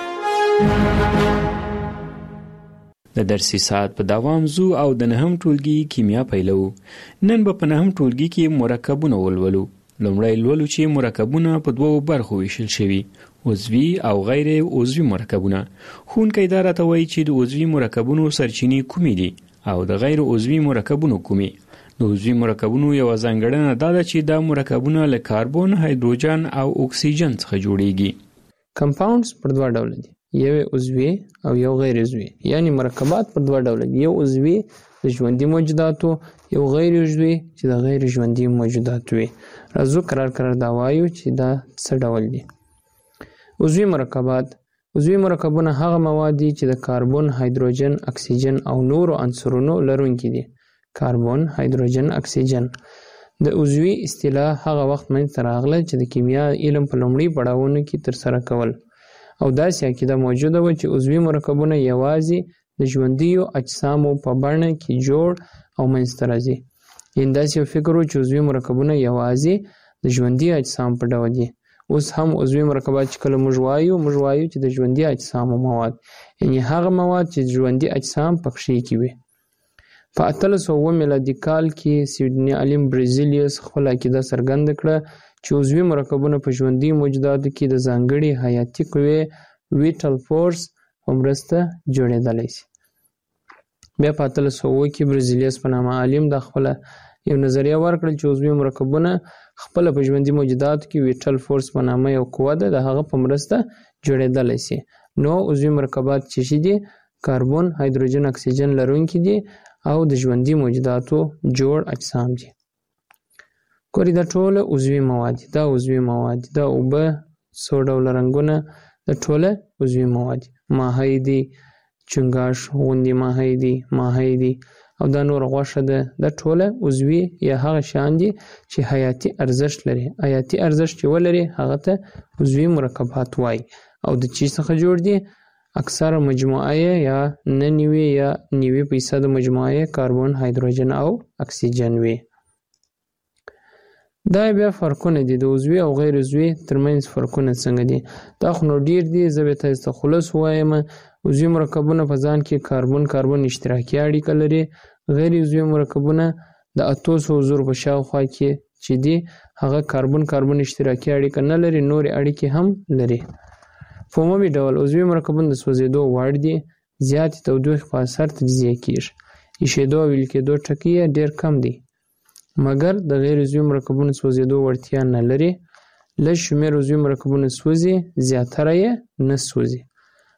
د درسي ساعت په دوام زو او د نهم ټولګي کیمیا پیلو. نن به په نهم ټولګي کې مرکبونه ولولو. لومړی لولو چې مرکبونه په دوو برخو ویشل شوي، عضوي او غیر عضوي مرکبونه. ښوونکی دا راته وایي چې د عضوي مرکبونو سرچینې کومې دي او د غیر عضوي مرکبونو کومې. د عضوي مرکبونو یو ځانګړنه دا ده چې دا مرکبونه له کاربن، هایدروجن او اکسیجن څخه جوړیږي. کمپاونډز پر دوه ډول دي، یو عضوي او یو غیر عضوي. یعنی مرکبات پر دوه ډول دي، یو عضوي د ژوندي موجوداتو، یو غیر عضوي چې د غیر ژوندي موجوداتو وي. راځو قرار قرار دا وایو چې دا څه ډول دي. عضوي مرکبات عضوي مرکبونه هغه مواد دي چې د کاربن، هایدروجن، اکسیجن او نورو عنصرونو لرونکي دي. کاربن، هایدروجن، اکسیجن. د عضوي اصطلاح هغه وخت منځته راغله چې د کیمیا علم په لومړي پړاوونو کې ترسره کول، او داسې عقیده موجوده وه چې عضوي مرکبونه یوازې د ژوندیو اجسامو په بڼه کې جوړ او منځته راځي. یعنې داسې یو فکر و چې عضوي مرکبونه یوازې د ژوندي اجسام په ډول دي. اوس هم عضوي مرکبات چې کله موږ وایو موږ وایو چې د ژوندي اجسامو مواد، یعنې هغه مواد چې ژوندي اجسام پکښې کې وي. په اتلس سوه اووه میلادي کال کې سویډني عالم برزیلیوس خپله عقیده څرګنده کړه چې عضوي مرکبونه په ژوندي موجوداتو کې د ځانګړي حیاتي قوې ویټل فورس په مرسته جوړېدلی شي. بیا په اتلس سوه اووه کې برزیلیوس په نامه عالم دا خپله یو نظریه ورکړل چې عضوي مرکبونه خپله په ژوندي موجوداتو کې ویټل فورس په نامه یو قوه ده، د هغه په مرسته جوړېدلی شي. نو عضوي مرکبات چې شي دي کاربن، هایدروجن، اکسیجن لرونکي دي او د ژوندي موجوداتو جوړ اجسام دي. ګورئ دا ټوله عضوي مواد دي، دا عضوي مواد دي، دا اوبه، څو ډوله رنګونه، دا ټوله عضوي مواد دي. ماهی دي، چنګاښ غوندې ماهی دي، ماهی دي او دا نور غوښه ده. دا ټوله عضوي یا هغه شیان دي چې حیاتي ارزښت لري. حیاتي ارزښت چې ولري هغه ته عضوي مرکبات وایي. او د چی څخه جوړ دي؟ اکثره مجموعه یا نه نیوي یا نیوي فیصد مجموعه کاربن، هایدروجن او اکسیجن وي. دا بیا فرقونه دي د عضوي او غیر عضوي ترمنځ فرقونه څنګه دي؟ دا خو نو ډیر دي، زه به تاسو ته خلاص وایم. عضوي مرکبونه په ځان کې کاربن کاربن اشتراکي اړیکه لري. غیر عضوي مرکبونه د اتو سوو زرو په شاوخوا کې چې دي هغه کاربن کاربن اشتراکي اړیکه نه لري، نورې اړیکې هم لري. په عمومي ډول عضوي مرکبونه د سوځېدو وړ دي، زیاتې تودوخې په اثر تجزیه کېږي. ایشېدو او ویلې کېدو ټکي یې ډېر کم دي. مګر د غیر عضوي مرکبونو سوځېدو وړتیا نه لري. لږ شمېر عضوي مرکبونه سوځي، زیاتره یې نه سوځي.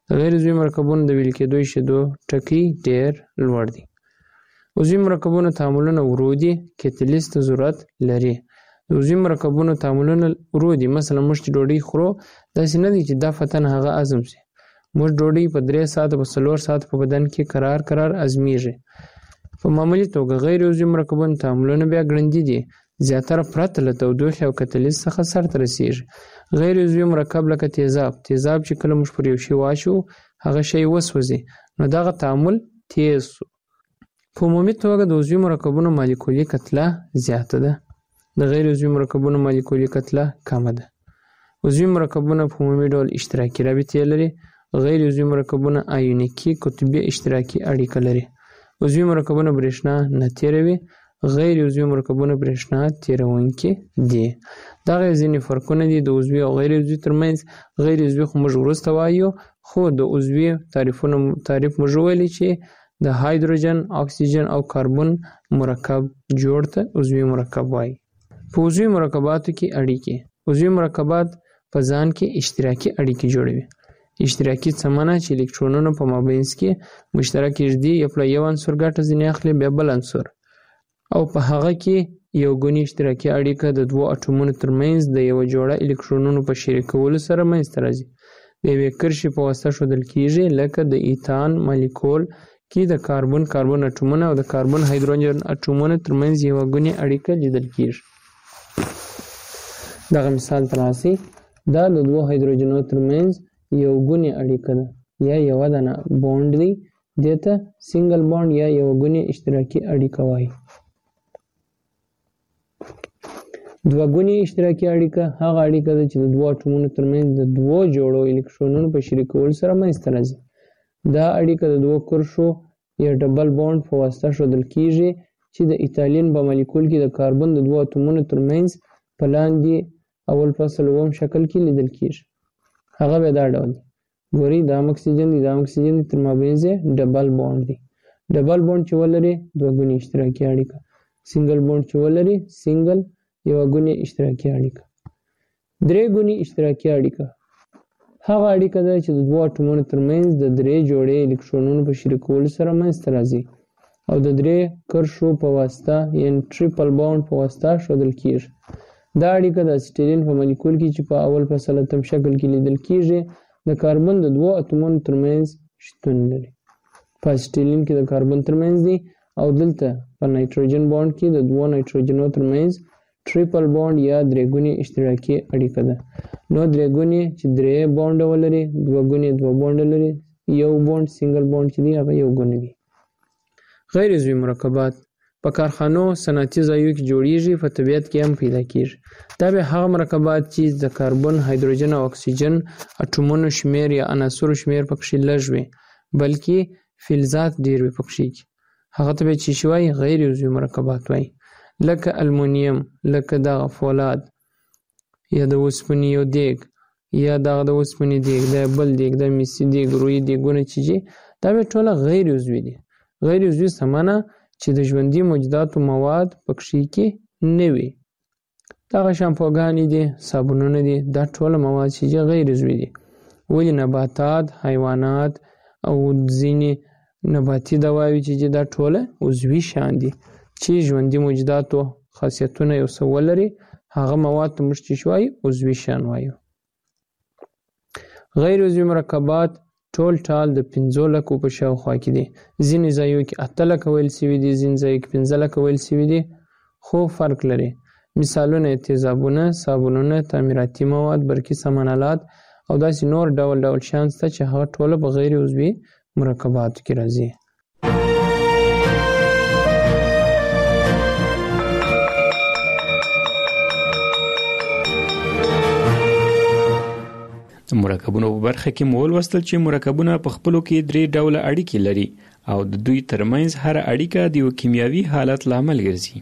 د غیر عضوي مرکبونو د ویل کېدو شیدو ټکي ډیر لوړ دي. عضوي مرکبونو تعاملونه ورو دي، کتلیز ته ضرورت لري. د عضوي مرکبونو تعاملونه ورو دي، مثلا موږ چې ډوډۍ خورو داسې نه دي چې دا فتن هغه هضم شي. موږ ډوډۍ په درې ساعته په څلور ساعته په بدن کې قرار قرار هضمیږي. په معمولي توګه غیر عضوي مرکبونو تعاملونه بیا ګړندي دي، زیاتره پرته له تودوخې او کتلیز څخه سرته رسیږي. غیر عضوي مرکب لکه تیزاب تیزاب چې کله موږ پر یو شی واچو هغه شی وسوځي، نو دغه تعامل تیز سو. په عمومي توګه د عضوي مرکبونو مالیکولي کتله زیاته ده، د غیر عضوي مرکبونو مالیکولي کتله کمه ده. عضوي مرکبونه په عمومي ډول اشتراکي رابطې لري، غیر عضوي مرکبونه آیونیکي قطبي اشتراکي اړیکه لري. عضوي مرکبونه برېښنا نه تیروي، غیر عضوي مرکبونه برېښنا تیروونکي دي. دغه ځینې فرقونه دي د عضوي او غیر عضوي ترمنځ. غیر عضوي خو موږ وروسته وایو، خو د عضوي تعریفونه تعریف موږ ویلي چې د هایدروجن، اکسیجن او کاربن مرکب جوړ ته عضوي مرکب وایي. په عضوي مرکباتو کې اړیکې. عضوي مرکبات په ځان کې اشتراکي اړیکې جوړوي. اشتراکي څه معنی چې الکترونونه په مابینځ کې مشترک ږدي، یو پله یو عنصر ګټه ځینې اخلي بیا بل عنصر، او په هغه کې یو ګونی اشتراکي اړیکه د دوو اټومونو ترمنځ د یوه جوړه الکترونونو په شریکولو سره منځته راځي. د یوې کرښې په واسطه ښودل کیږي، لکه د ایتان مالیکول کې د کاربن کاربن اټومونه او د کاربن هایدروجن اټومونو ترمنځ یوه ګونی اړیکه لیدل کیږي. دغه مثال ترلاسي دا د دوو هایدروجنونو ترمنځ یو ګونی اړیکه ده یا یوه دانه بوند دی، دې ته سنګل بوند یا یوه ګونی اشتراکي اړیکه وایي. دوه ګونی اشتراکي اړیکه هغه اړیکه ده چې د دوو اټومونو ترمنځ د دوو جوړو الکترونونو په شریکولو سره منځته راځي. دا اړیکه د دوو کرښو یا ډبل بوند په واسطه ښودل کیږي چې د ایتالین په مالیکول کې د کاربن د دوو اټومونو ترمنځ په لاندې اول فصل اووم شکل کې لیدل کیږي. هغه بیا دا ډول دی، ګورئ دا هم اکسیجن دی، دا هم اکسیجن دی، تر مابینځ یې ډبل بوند دی. ډبل بوند چې ولري دوه ګونې اشتراکي اړیکه، سنګل بوند چې ولري سنګل یوه ګونې اشتراکي اړیکه. درې ګونې اشتراکي اړیکه هغه اړیکه ده چې د دوو اټومونو ترمنځ د درې جوړې الکترونونو په شریکولو سره منځته راځي او د درې کرښو په واسطه یعنې ټریپل بوند په واسطه ښودل کیږي. دا اړیکه د اسیټیلین په مالیکول کې چې په اول فصل اتم شکل کې لیدل کیږي د کاربن د دوو اتومونو ترمنځ شتون لري. په اسیټیلین کې د کاربن ترمنځ دی او دلته په نایتروجن بوند کې د دوو نایتروجنونو ترمنځ ټریپل بوند یا درې ګونې اشتراکي اړیکه ده. نو درې ګونې چې درې بوند ولري، دوه ګونې دوه بوند لري، یو بوند سنګل بوند چې دی هغه یو ګونې دی. غیر عضوي مرکبات په کارخانو صنعتي ځایونو کې جوړیږي، په طبیعت کې هم پیدا کیږي. دا به هغه مرکبات چې د کاربن، هایدروجن او اکسیجن اټومونو شمیر یا عناصرو شمیر پکې لږ وي، بلکې فلزات ډیر وي پکې کې. هغه ته به چې شوی غیر عضوي مرکبات وایي، لکه المونیم، لکه دغه فولاد یا د اوسپنې یو دیګ یا دغه د اوسپنې دیګ، دا بل دیګ، دا میسي دیګ، روی دیګونه چې دي دا به ټوله غیر عضوي دي. غیر عضوي څه معنی چې د ژوندي موجوداتو مواد پکې کې نه وي. دغه شامپوګانې دي، صابونونه دي، دا ټوله مواد چې غیر عضوي دي. ولې نباتات، حیوانات او ځینې نباتي دواوې چې دا ټوله عضوي شیان دي چې ژوندي موجوداتو خاصیتونه یو څه ولري، هغه مواد ته موږ چې وایو عضوي شیان وایو. غیر عضوي مرکبات ټول ټال د پنځو لکو په شاوخوا کې دي. ځینې ځایونو کې اته لکه ویل سوي دي، ځینې ځایونو کې پنځه لکه ویل سوي دي، خو فرق لري. مثالونه یې تیزابونه، صابونونه، تعمیراتي مواد، برقي سامانالات او داسې نور ډول ډول شیان شته چې هغه ټوله په غیر عضوي مرکباتو کې راځي. د مرکبونو په برخه کې مو ولوستل چې مرکبونه په خپلو کې درې ډوله اړیکې لري او د دوی ترمنځ هر اړیکه د یو کیمیاوي حالت لامل ګرځي.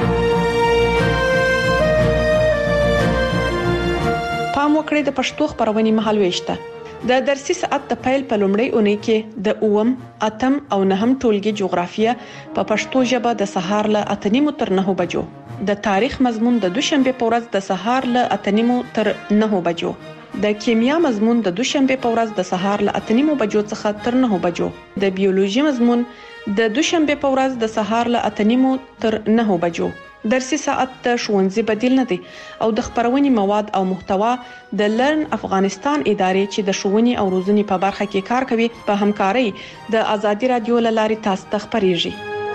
پام وکړئ د پښتو خبرونې مهالويشته د درسي ساعت د پیل په لومړۍ اونۍ کې د اوم، اتم او نهم ټولګي جغرافیه په پښتو ژبه د سهار له اته نیمو تر نهو بجو، د تاریخ مضمون د دوشنبه په ورځ د سهار له اته نیمو تر نهو بجو، د کیمیا مضمون د دوشنبه په ورځ د سهار له اته نیمو بجو څخه تر نهو بجو، د بیولوژي مضمون د دوشنبه په ورځ د سهار له اته نیمو تر نهو بجو. درسي ساعت د ښوونځي بدیل نه دی او د خبرونې مواد او محتوا د لرن افغانستان ادارې چې د ښوونې او روزنې په برخه کې کار کوي په همکارۍ د ازادي رادیو لاري تاسو ته خبريږي.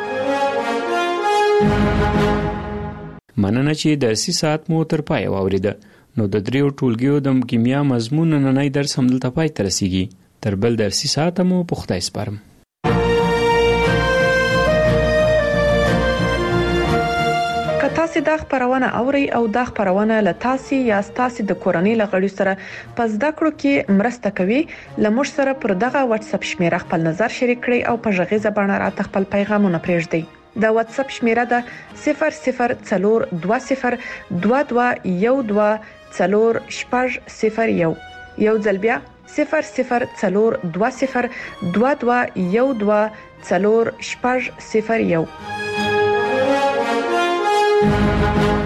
مننه چې درسي ساعت مو تر پای واوریده. نو د دریو ټولګیو د کیمیا مضمون نننی درس هم دلته پای ته رسیږي. تر بل درسي ساعت مو په خدای سپارم. که تاسو دا خبرونه اوري او دا خبرونه له تاسو یا تاسو د کورنۍ لغړي سره په زده کړو کې مرسته کوي، لمر سره پر دغه واتس اپ شمیره خپل نظر شریک کړئ او په ژغې زبانه راته خپل پیغامونه پرېږدئ. د واتس اپ شمیره ده صفر صفر څلور دوه صفر دوه دوه یو دوه څلور شپږ صفر یو. یو ځل بیا صفر صفر څلور دوه صفر دوه دوه یو دوه څلور شپږ صفر یو.